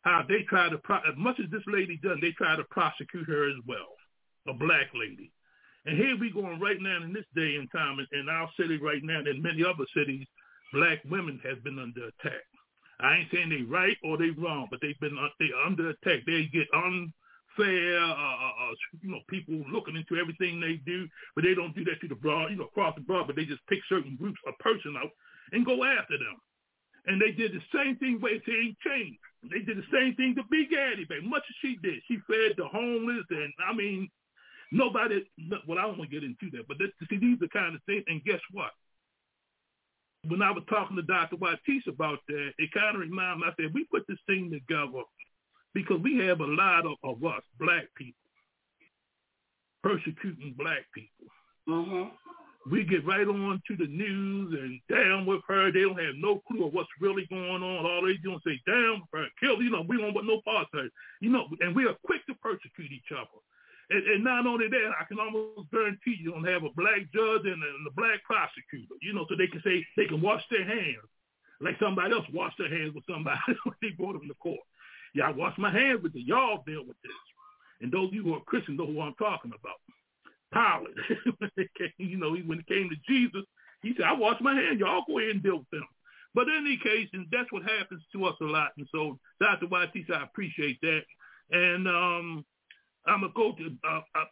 B: how they try to, as much as this lady done, they try to prosecute her as well, a black lady. And here we going right now in this day and time in our city right now and in many other cities, black women has been under attack. I ain't saying they right or they wrong, but they under attack. They get unfair, people looking into everything they do, but they don't do that to the broad, across the broad, but they just pick certain groups of person out and go after them. And they did the same thing, but it ain't changed. They did the same thing to Big Addie, baby, much as she did. She fed the homeless, and I mean, nobody, well, I don't want to get into that, but see, these are the kind of things, and guess what? When I was talking to Dr. Wattice about that, it kind of reminded me, I said, we put this thing together because we have a lot of us, black people, persecuting black people.
K: Mm-hmm.
B: We get right on to the news and down with her. They don't have no clue of what's really going on. All they do is say, down with her, kill, we don't want no parts of her. And we are quick to persecute each other. And not only that, I can almost guarantee you don't have a black judge and a black prosecutor, so they can say they can wash their hands like somebody else washed their hands with somebody when they brought them to court. Yeah, I washed my hands with it. Y'all deal with this. And those of you who are Christians know who I'm talking about. Pilate, when it came to Jesus, he said, I washed my hands. Y'all go ahead and deal with them. But in any case, and that's what happens to us a lot. And so, Dr. Wattice, I appreciate that. And I'm going to go to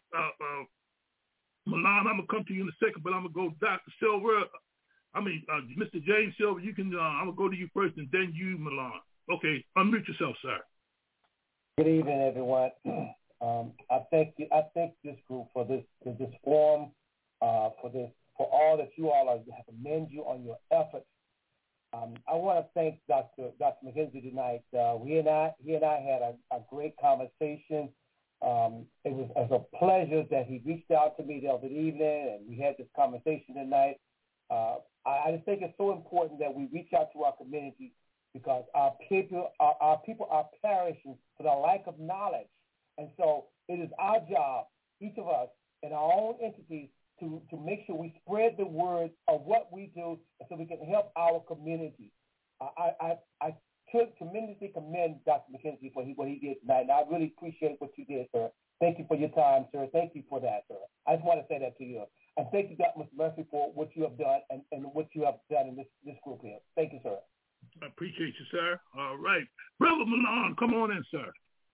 B: Milan. I'm going to come to you in a second, but I'm going to go Dr. Silver. Mr. James Silver, you can, I'm going to go to you first and then you, Milan. Okay, unmute yourself, sir.
L: Good evening, everyone. I thank this group for this forum, for all that you all have commend you on your efforts. I want to thank Dr. McKenzie tonight. He and I had a great conversation. It was a pleasure that he reached out to me the other evening, and we had this conversation tonight. I just think it's so important that we reach out to our community because our people are perishing for the lack of knowledge. And so it is our job, each of us, in our own entities, to make sure we spread the word of what we do so we can help our community. I tremendously commend Dr. McKenzie for what he did tonight, and I really appreciate what you did, sir. Thank you for your time, sir. Thank you for that, sir. I just want to say that to you. And thank you, Dr. Mr. Murphy, for what you have done and what you have done in this group here. Thank you, sir.
B: I appreciate you, sir. All right. Brother Milan, come on in, sir.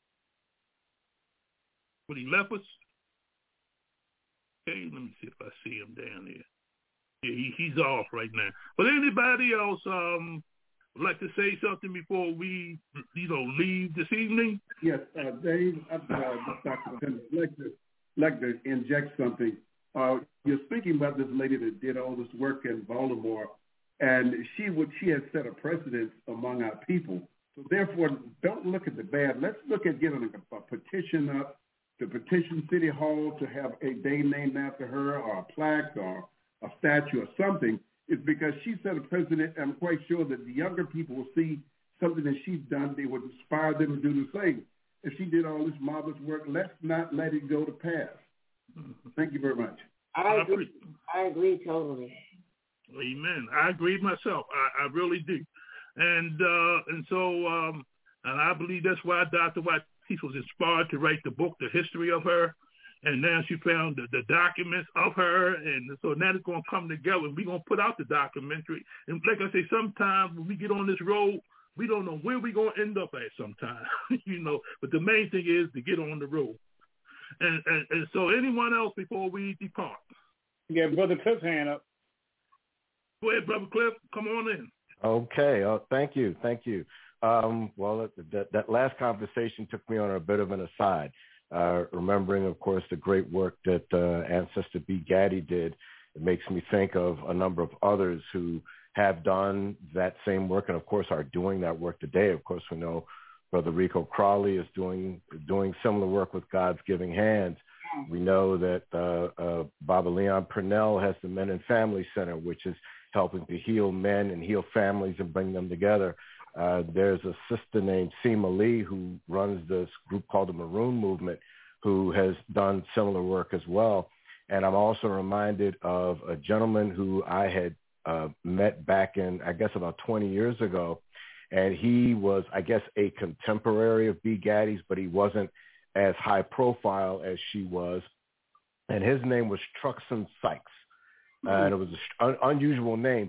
B: But he left us. Okay, let me see if I see him down there. Yeah, he's off right now. But anybody else would like to say something before we, leave this evening?
G: Yes, Dave, Dr. I'd like to inject something. You're speaking about this lady that did all this work in Baltimore, and she has set a precedent among our people. So therefore, don't look at the bad. Let's look at getting a petition up to petition City Hall to have a day named after her, or a plaque, or a statue, or something. It's because she set a precedent. I'm quite sure that the younger people will see something that she's done. They would inspire them to do the same. If she did all this marvelous work, let's not let it go to pass. Thank you very much.
K: I agree totally.
B: Amen. I agree myself. I really do. And so I believe that's why Dr. Wattice was inspired to write the book, The History of Her. And now she found the documents of her. And so now it's going to come together. And we're going to put out the documentary. And like I say, sometimes when we get on this road, we don't know where we're going to end up at sometimes, But the main thing is to get on the road. And so anyone else before we depart?
F: Yeah, Brother Cliff's hand up.
B: Go ahead, Brother Cliff. Come on in.
D: Okay. Thank you. Well, that last conversation took me on a bit of an aside, remembering, of course, the great work that Ancestor B. Gaddy did. It makes me think of a number of others who have done that same work and, of course, are doing that work today. Of course, we know Brother Rico Crawley is doing similar work with God's Giving Hands. We know that Baba Leon Purnell has the Men and Family Center, which is helping to heal men and heal families and bring them together. There's a sister named Seema Lee who runs this group called the Maroon Movement, who has done similar work as well. And I'm also reminded of a gentleman who I had met back in, I guess, about 20 years ago. and he was, I guess, a contemporary of B. Gatti's, but he wasn't as high profile as she was. And his name was Truxon Sykes. And it was an unusual name,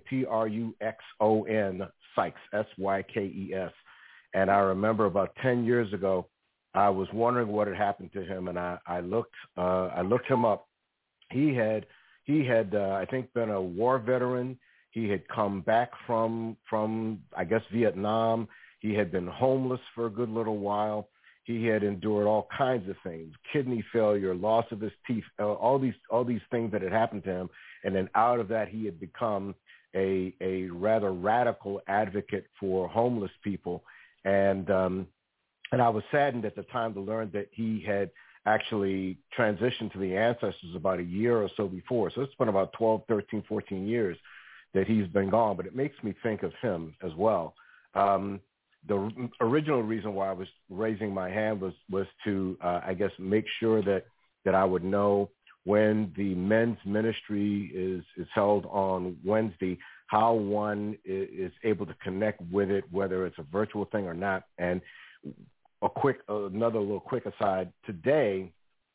D: Truxon Sykes, Sykes. And I remember about 10 years ago, I was wondering what had happened to him, and I looked him up. He had I think been a war veteran. He had come back from I guess Vietnam. He had been homeless for a good little while. He had endured all kinds of things: kidney failure, loss of his teeth, all these things that had happened to him. And then out of that, he had become a rather radical advocate for homeless people. And I was saddened at the time to learn that he had actually transitioned to the ancestors about a year or so before. So it's been about 12, 13, 14 years that he's been gone. But it makes me think of him as well. The original reason why I was raising my hand was to, I guess, make sure that I would know when the men's ministry is held on Wednesday, how one is able to connect with it, whether it's a virtual thing or not. And another little quick aside, today,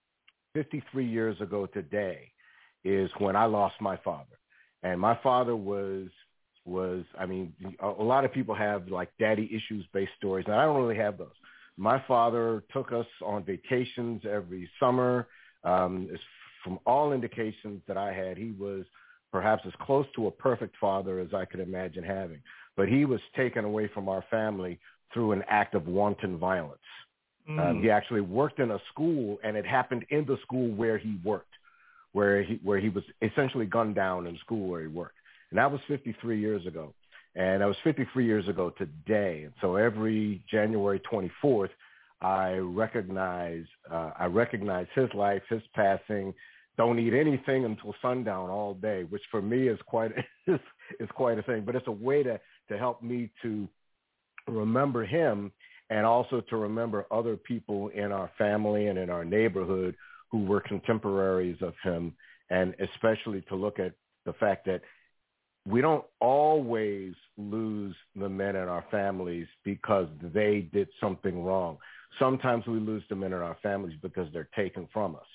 D: 53 years ago today, is when I lost my father. And my father was, I mean, a lot of people have like daddy issues based stories, and I don't really have those. My father took us on vacations every summer. From all indications that I had, he was perhaps as close to a perfect father as I could imagine having. But he was taken away from our family through an act of wanton violence. He actually worked in a school, and it happened in the school where he worked, where he was essentially gunned down in school where he worked. And that was 53 years ago. And that was 53 years ago today. And so every January 24th, I recognize his life, his passing. Don't eat anything until sundown all day, which for me is quite a thing. But it's a way to help me to remember him, and also to remember other people in our family and in our neighborhood who were contemporaries of him, and especially to look at the fact that we don't always lose the men in our families because they did something wrong. Sometimes we lose the men in our families because they're taken from us.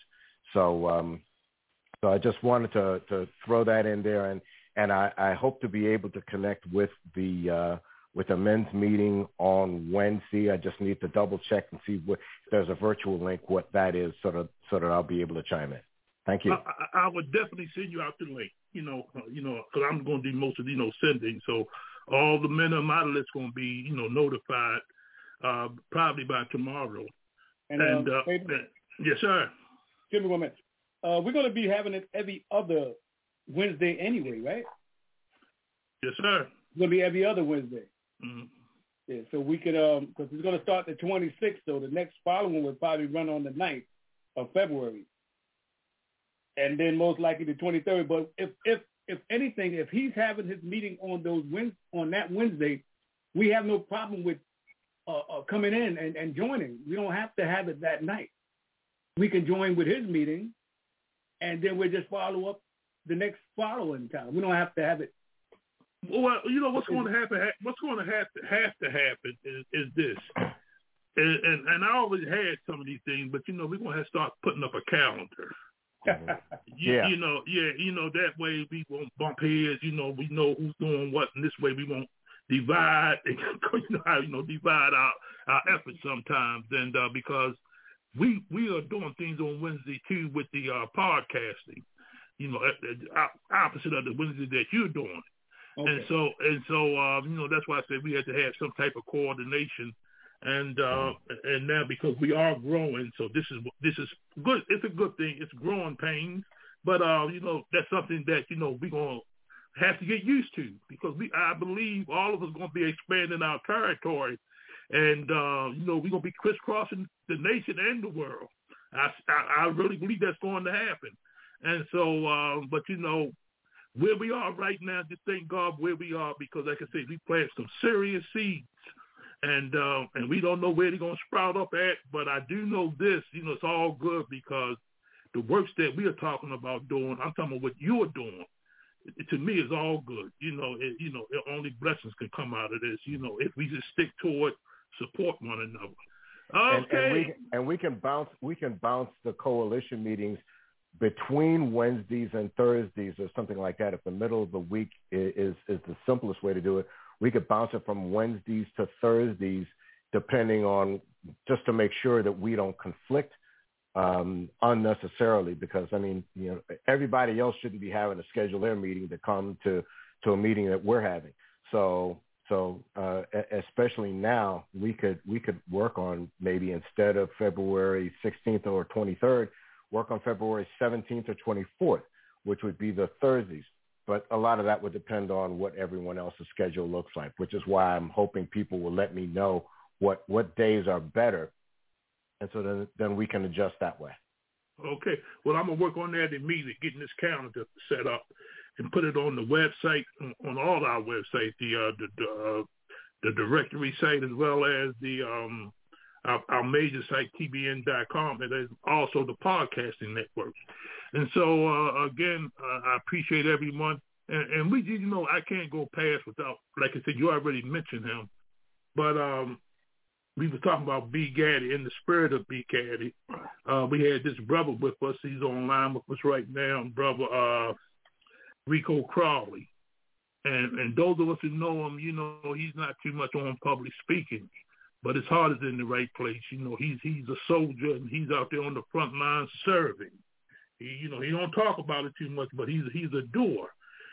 D: So I just wanted to throw that in there, and I hope to be able to connect with the men's meeting on Wednesday. I just need to double check and see if there's a virtual link, what that is, so that I'll be able to chime in. Thank you.
B: I would definitely send you out the link, because I'm going to do most of the, sending. So all the men on my list going to be, notified probably by tomorrow. And yes, sir.
F: Give me 1 minute. We're going to be having it every other Wednesday anyway, right?
B: Yes, sir.
F: It's going to be every other Wednesday.
B: Mm-hmm.
F: Yeah, so we could, because it's going to start the 26th, so the next following will probably run on the 9th of February. And then most likely the 23rd. But if anything, if he's having his meeting on that Wednesday, we have no problem with coming in and joining. We don't have to have it that night. We can join with his meeting, and then we'll just follow up the next following time. We don't have to have it.
B: Well, what's going to happen? What's going to have to happen is this. And I always had some of these things, but we're going to have to start putting up a calendar.
D: Yeah.
B: That way we won't bump heads. We know who's doing what, and this way we won't divide. Divide our efforts sometimes, and because we are doing things on Wednesday too with the podcasting. Opposite of the Wednesday that you're doing. Okay. And so that's why I said we had to have some type of coordination. And now because we are growing, so this is good. It's a good thing. It's growing pains, but that's something that we're gonna have to get used to, because I believe all of us are gonna be expanding our territory, and we're gonna be crisscrossing the nation and the world. I really believe that's going to happen, and so but where we are right now, just thank God where we are, because like I said, we planted some serious seeds. And we don't know where they're going to sprout up at, but I do know this, it's all good, because the works that we are talking about doing, I'm talking about what you're doing, to me, it's all good. Only blessings can come out of this. If we just stick toward, support one another. Okay.
D: And we can bounce the coalition meetings between Wednesdays and Thursdays or something like that. If the middle of the week is the simplest way to do it, we could bounce it from Wednesdays to Thursdays, depending on, just to make sure that we don't conflict unnecessarily, because everybody else shouldn't be having to schedule their meeting to come to a meeting that we're having. So especially now, we could work on, maybe instead of February 16th or 23rd, work on February 17th or 24th, which would be the Thursdays. But a lot of that would depend on what everyone else's schedule looks like, which is why I'm hoping people will let me know what days are better, and so then we can adjust that way.
B: Okay. Well, I'm going to work on that immediately, getting this calendar set up and put it on the website, on all our websites, the directory site, as well as the our major site, tbn.com, and there's also the podcasting network. And so, again, I appreciate everyone. And we, I can't go past without, like I said, you already mentioned him, but we were talking about B. Gaddy. In the spirit of B. Gaddy, we had this brother with us. He's online with us right now, brother Rico Crawley. And those of us who know him, he's not too much on public speaking, but his heart is in the right place. He's a soldier, and he's out there on the front line serving. He don't talk about it too much, but he's a doer.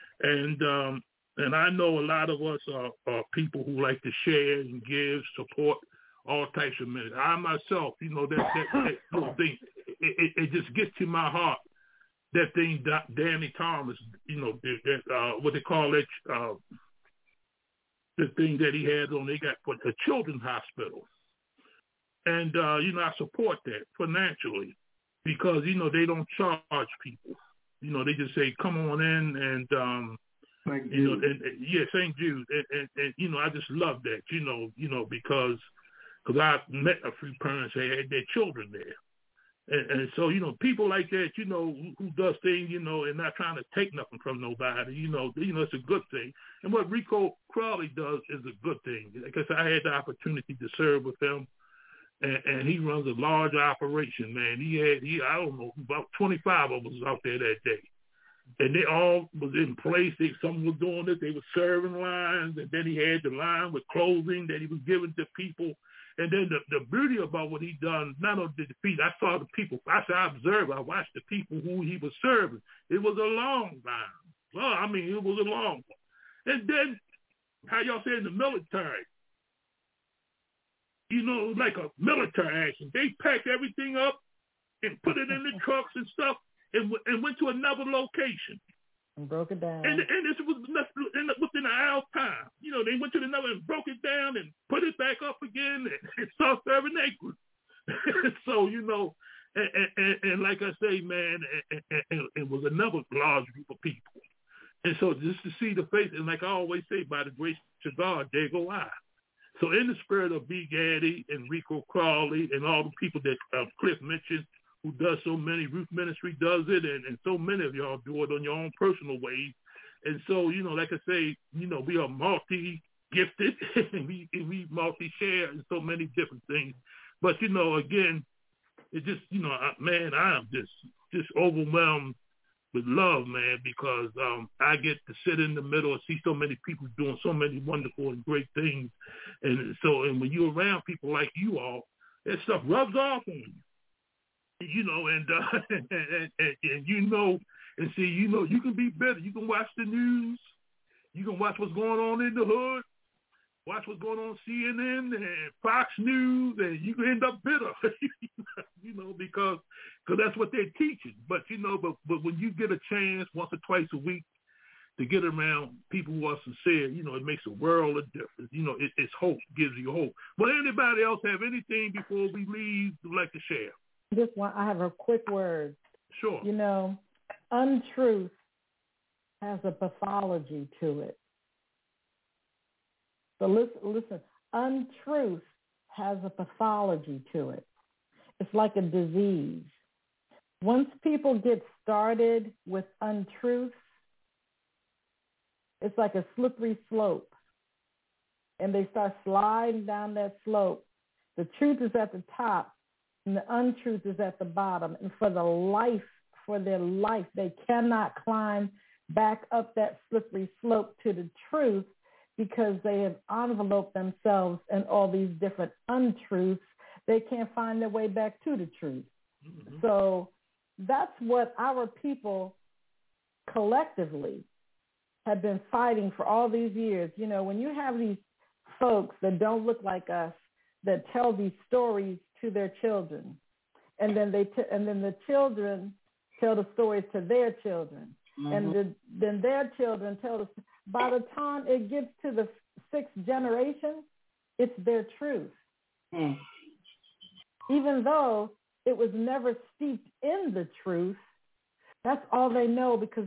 B: And I know a lot of us are people who like to share and give, support all types of men. I myself, that little thing, it just gets to my heart. That thing, Danny Thomas, that what they call it, the thing that he had on, they got for the children's hospital. And, I support that financially because, they don't charge people. They just say, come on in and, St. Jude. And I just love that, because I've met a few parents that had their children there. And so, people like that, who does things, and not trying to take nothing from nobody, it's a good thing. And what Rico Crawley does is a good thing. Because I had the opportunity to serve with him, and he runs a large operation, man. He I don't know, about 25 of us out there that day. And they all was in place. Some was doing this. They were serving lines, and then he had the line with clothing that he was giving to people. And then the beauty about what he done, not only did the people, I saw the people. I observed, I watched the people who he was serving. It was a long line. Well, it was a long one. And then, how y'all say in the military, like a military action, they packed everything up and put it in the trucks and stuff and went to another location.
I: And broke it down.
B: And this was within an hour's time. They went to another and broke it down and put it back up again and started serving their group. So, and like I say, man, it was another large group of people. And so just to see the face, and like I always say, by the grace of God, there go I. So in the spirit of B. Gaddy and Rico Crawley and all the people that Cliff mentioned, who does so many, Ruth Ministry does it, and so many of y'all do it on your own personal ways. And so, like I say, we are multi-gifted, and we multi-share in so many different things. But, again, it just, man, I am just overwhelmed with love, man, because I get to sit in the middle and see so many people doing so many wonderful and great things. And when you're around people like you all, that stuff rubs off on you. And see, you can be better. You can watch the news. You can watch what's going on in the hood. Watch what's going on CNN and Fox News, and you can end up bitter, because that's what they're teaching. But but when you get a chance once or twice a week to get around people who are sincere, it makes a world of difference. It's hope, gives you hope. Well, anybody else have anything before we leave you'd like to share?
I: I have a quick word.
B: Sure.
I: Untruth has a pathology to it. So listen, untruth has a pathology to it. It's like a disease. Once people get started with untruth, it's like a slippery slope. And they start sliding down that slope. The truth is at the top and the untruth is at the bottom. And for their life, they cannot climb back up that slippery slope to the truth because they have enveloped themselves in all these different untruths. They can't find their way back to the truth. Mm-hmm. So that's what our people collectively have been fighting for all these years. You know, when you have these folks that don't look like us that tell these stories to their children, and then the children tell the stories to their children, mm-hmm. and then their children tell us. By the time it gets to the 6th generation, it's their truth. Mm. Even though it was never steeped in the truth, that's all they know because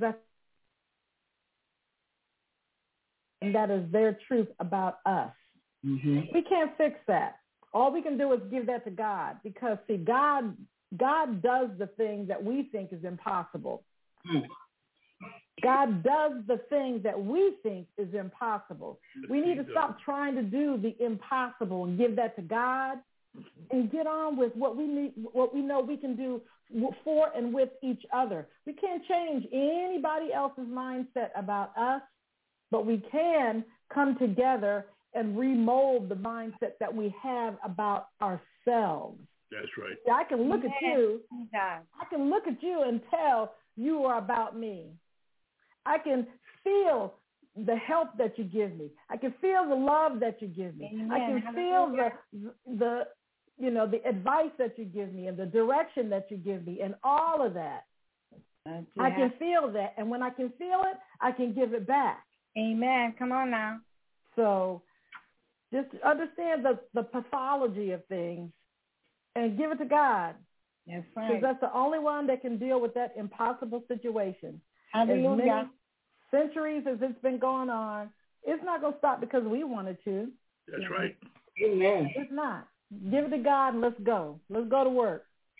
I: that is their truth about us. Mm-hmm. We can't fix that. All we can do is give that to God because, see, God does the thing that we think is impossible. Mm. God does the thing that we think is impossible. We need to stop trying to do the impossible and give that to God and get on with what we need, what we know we can do for and with each other. We can't change anybody else's mindset about us, but we can come together and remold the mindset that we have about ourselves.
B: That's right.
I: I can look at you. I can look at you and tell you are about me. I can feel the help that you give me. I can feel the love that you give me. Amen. I can feel the advice that you give me and the direction that you give me and all of that. I can feel that. And when I can feel it, I can give it back.
H: Amen. Come on now.
I: So just understand the pathology of things and give it to God.
H: That's right.
I: Because that's the only one that can deal with that impossible situation.
H: Hallelujah.
I: As many centuries as it's been going on, it's not going to stop because we wanted to.
B: That's right.
K: Amen.
I: It's not. Give it to God and let's go. Let's go to work.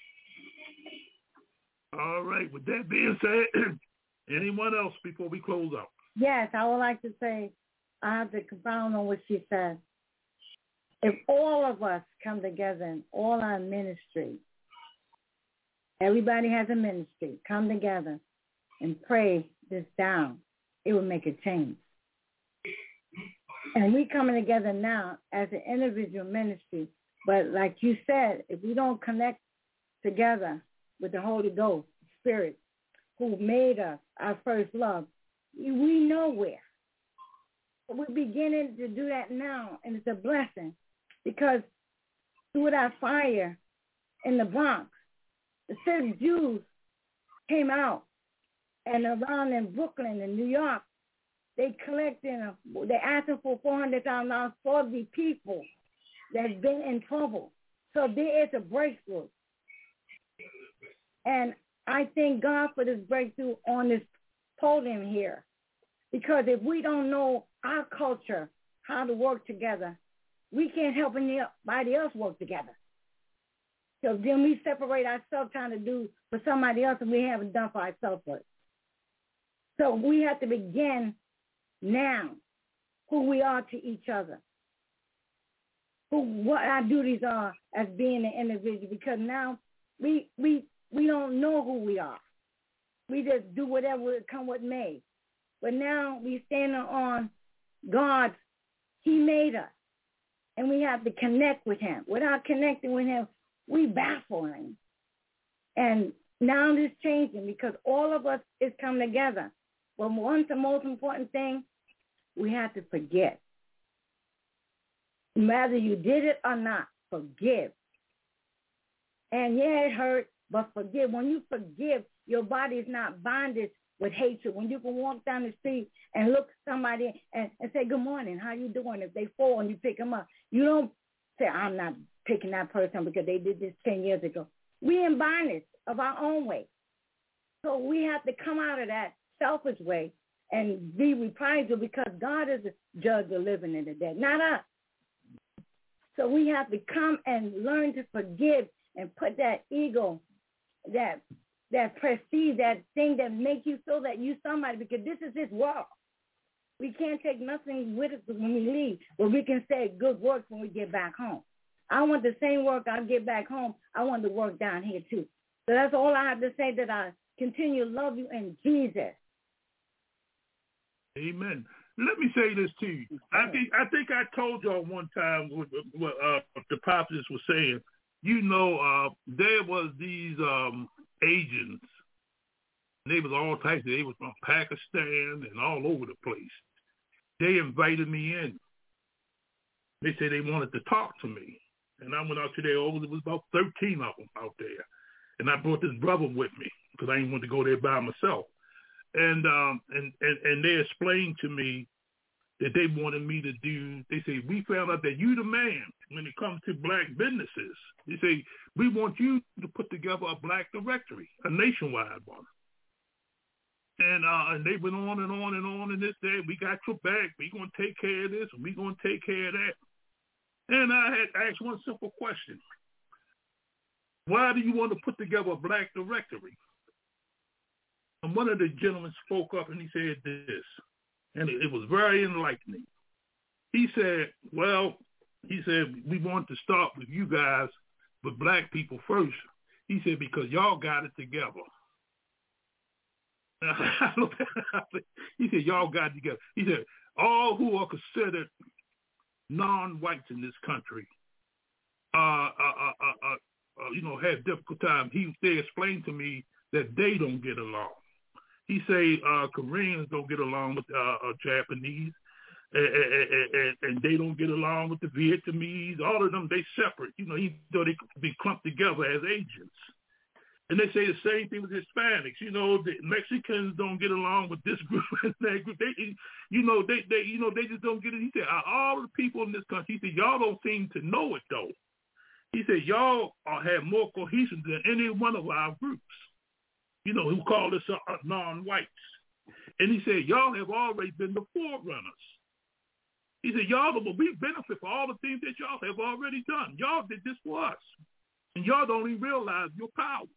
B: All right. With that being said, anyone else before we close out?
H: Yes, I would like to say, I have to confound on what she said. If all of us come together in all our ministry, everybody has a ministry, come together and pray this down, it will make a change. And we coming together now as an individual ministry, but like you said, if we don't connect together with the Holy Ghost, Spirit, who made us our first love, we nowhere. We're beginning to do that now, and it's a blessing because through that fire in the Bronx, the certain Jews came out, and around in Brooklyn and New York, they asking for $400,000 for the people that's been in trouble. So there is a breakthrough. And I thank God for this breakthrough on this podium here. Because if we don't know our culture, how to work together, we can't help anybody else work together. So then we separate ourselves trying to do for somebody else and we haven't done for ourselves first. So we have to begin now who we are to each other, what our duties are as being an individual, because now we don't know who we are. We just do whatever come what may. But now we stand on God. He made us, and we have to connect with him. Without connecting with him, we baffle him. And now this changing because all of us is come together. But the most important thing, we have to forget. Whether you did it or not, forgive. And yeah, it hurt, but forgive. When you forgive, your body is not bonded with hatred. When you can walk down the street and look at somebody and say, good morning, how you doing? If they fall and you pick them up, you don't say, I'm not picking that person because they did this 10 years ago. We in bondage of our own way. So we have to come out of that selfish way and be reprisal because God is the judge of the living and the dead, not us. So we have to come and learn to forgive and put that ego, that prestige, that thing that makes you feel that you somebody, because this is his world. We can't take nothing with us when we leave, but we can say good work when we get back home. I want the same work I get back home. I want to work down here too. So that's all I have to say, that I continue to love you in Jesus.
B: Amen. Let me say this to you. I think I told y'all one time what the prophetess was saying. You know, there was these agents. They was all types. They was from Pakistan and all over the place. They invited me in. They said they wanted to talk to me. And I went out to there. There was about 13 of them out there. And I brought this brother with me because I didn't want to go there by myself. And they explained to me that they wanted me to do, they say, we found out that you the man when it comes to black businesses. They say, we want you to put together a black directory, a nationwide one. And they went on and on and on, and this day, we got your back. We're going to take care of this, and we're going to take care of that. And I had asked one simple question. Why do you want to put together a black directory? And one of the gentlemen spoke up, and he said this, and it was very enlightening. He said, we want to start with you guys, with black people first. He said, because y'all got it together. He said, y'all got it together. He said, all who are considered non-whites in this country, have difficult time. They explained to me that they don't get along. He say Koreans don't get along with Japanese, and they don't get along with the Vietnamese. All of them, they separate. They could be clumped together as agents. And they say the same thing with Hispanics. The Mexicans don't get along with this group and that group. They just don't get it. He said, all the people in this country, he said, y'all don't seem to know it though. He said, y'all have more cohesion than any one of our groups, who call us non-whites. And he said, y'all have already been the forerunners. He said, we benefit for all the things that y'all have already done. Y'all did this for us. And y'all don't even realize your power.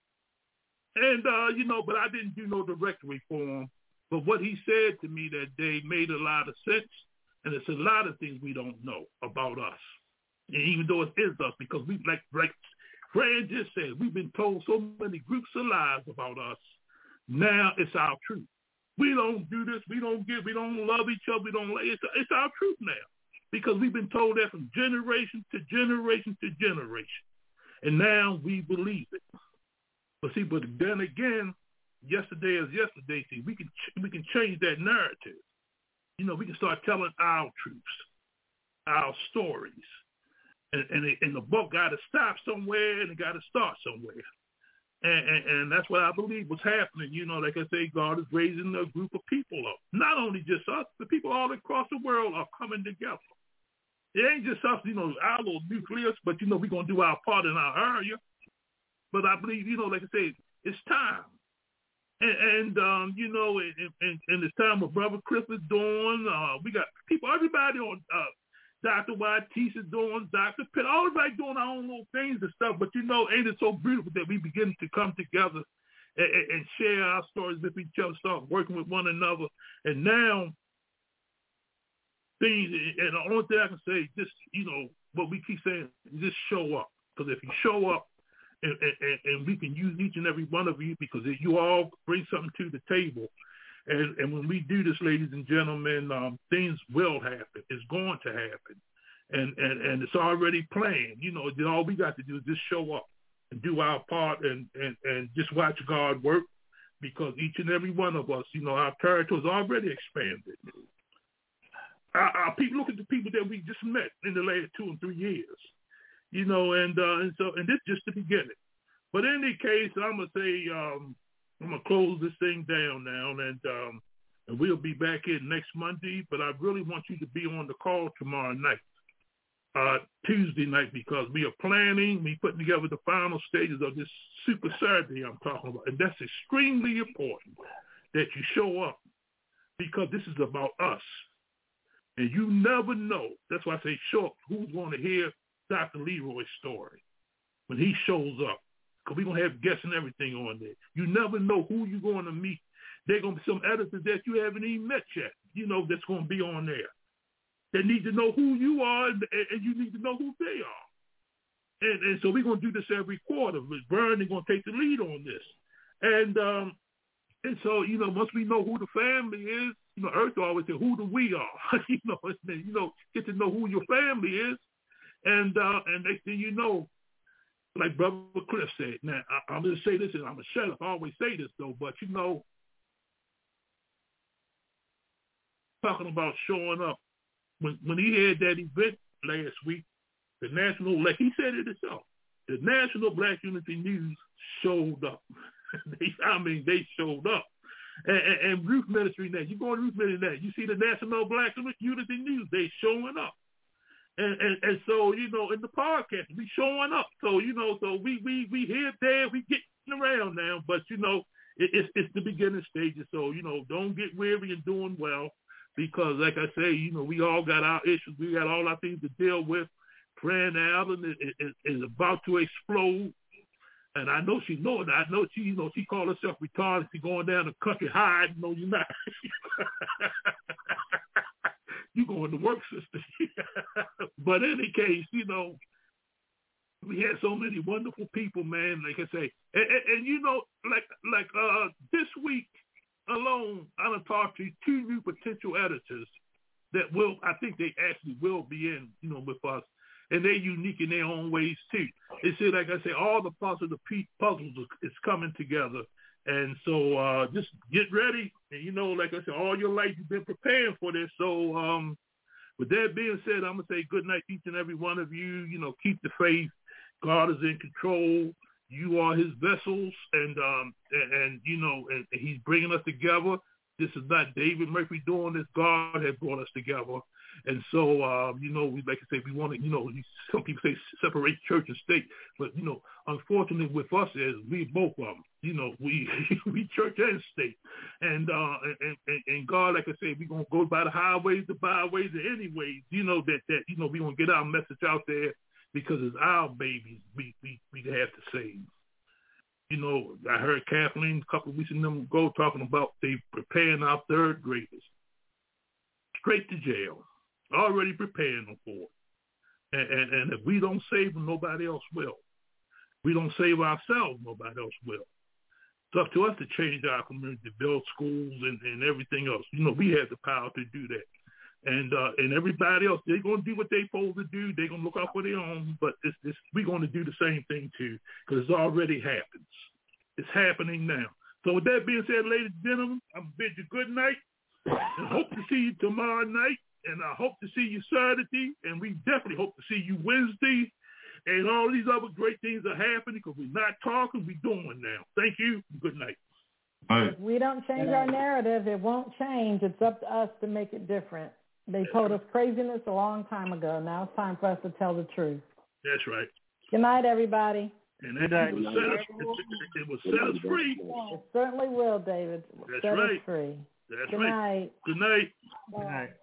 B: And, but I didn't do no directory for him. But what he said to me that day made a lot of sense. And it's a lot of things we don't know about us. And even though it is us, because we, like Fran just said, we've been told so many groups of lies about us. Now it's our truth. We don't do this. We don't love each other. It's our truth now. Because we've been told that from generation to generation to generation. And now we believe it. But then again, yesterday is yesterday. See, we can change that narrative. We can start telling our truths, our stories. And the book got to stop somewhere and it got to start somewhere. And that's what I believe was happening. Like I say, God is raising a group of people up. Not only just us, but people all across the world are coming together. It ain't just us, our little nucleus, but, we're going to do our part in our area. But I believe, like I say, it's time. And it's time what Brother Chris is doing. We got people, everybody on Dr. Watis is doing, Dr. Pitt, everybody doing our own little things and stuff. But, ain't it so beautiful that we begin to come together and share our stories with each other, start working with one another. And now, things, and the only thing I can say, just, what we keep saying, just show up. Because if you show up, and we can use each and every one of you, because you all bring something to the table. And when we do this, ladies and gentlemen, things will happen. It's going to happen. And it's already planned. All we got to do is just show up and do our part and just watch God work, because each and every one of us, our territory is already expanded. Our people, look at the people that we just met in the last 2 and 3 years. And this is just the beginning. But in any case, I'm gonna say I'm gonna close this thing down now, and we'll be back in next Monday. But I really want you to be on the call tomorrow night, Tuesday night, because we are planning, we putting together the final stages of this Super Saturday I'm talking about, and that's extremely important that you show up, because this is about us, and you never know. That's why I say show up. Who's going to hear Dr. Leroy's story when he shows up? Because we're going to have guests and everything on there. You never know who you're going to meet There are going to be some editors that you haven't even met yet, that's going to be on there. They need to know who you are, and you need to know who they are. And so we're going to do this every quarter. Vern is going to take the lead on this. And so, once we know who the family is, Earth always says, who the we are? Get to know who your family is. And next thing you know, like Brother Cliff said, now I'm going to say this, and I'm going to shut up. I always say this, though, but talking about showing up, when he had that event last week, the national, like he said it himself, the National Black Unity News showed up. They showed up. And Youth Ministry Net, you go on Youth Ministry Net, you see the National Black Unity News, they showing up. And so, in the podcast, we showing up. So, so we here, there, we getting around now, but, it's the beginning stages. So, don't get weary in doing well, because like I say, we all got our issues. We got all our things to deal with. Fran Allen is about to explode. And I know she knows it. I know she called herself retarded. She going down the country hiding. No, you're not. You going to work, sister. But in any case, we had so many wonderful people, man. Like I say, and like this week alone, I'm gonna talk to 2 new potential editors that I think they actually will be in, with us. And they're unique in their own ways, too. It's like I say, all the puzzles is coming together. And so just get ready. And, like I said, all your life you've been preparing for this. So with that being said, I'm going to say good night to each and every one of you. Keep the faith. God is in control. You are his vessels. And he's bringing us together. This is not David Murphy doing this. God has brought us together. And so, we like to say we want to, some people say separate church and state, but, unfortunately with us is we both of them, we church and state. And God, like I say, we're going to go by the highways, the byways, and anyways, that we going to get our message out there because it's our babies we have to save. I heard Kathleen a couple of weeks ago talking about they preparing our 3rd graders straight to jail. Already preparing them for it. And if we don't save them, nobody else will. We don't save ourselves, nobody else will. It's up to us to change our community, build schools and everything else. We have the power to do that. And everybody else, they're going to do what they're supposed to do. They're going to look out for their own, but we're going to do the same thing too, because it's already happened. It's happening now. So with that being said, ladies and gentlemen, I'm going to bid you good night and hope to see you tomorrow night. And I hope to see you Saturday, and we definitely hope to see you Wednesday. And all these other great things are happening because we're not talking, we're doing now. Thank you. Good night.
I: If we don't change our narrative, it won't change. It's up to us to make it different. They told us craziness a long time ago. Now it's time for us to tell the truth.
B: That's right.
I: Good night, everybody.
B: And it will set us free.
I: It certainly will, David.
B: That's
I: set
B: right.
I: us free.
B: That's
I: Good
B: right.
I: Night.
B: Good night.
I: Good night.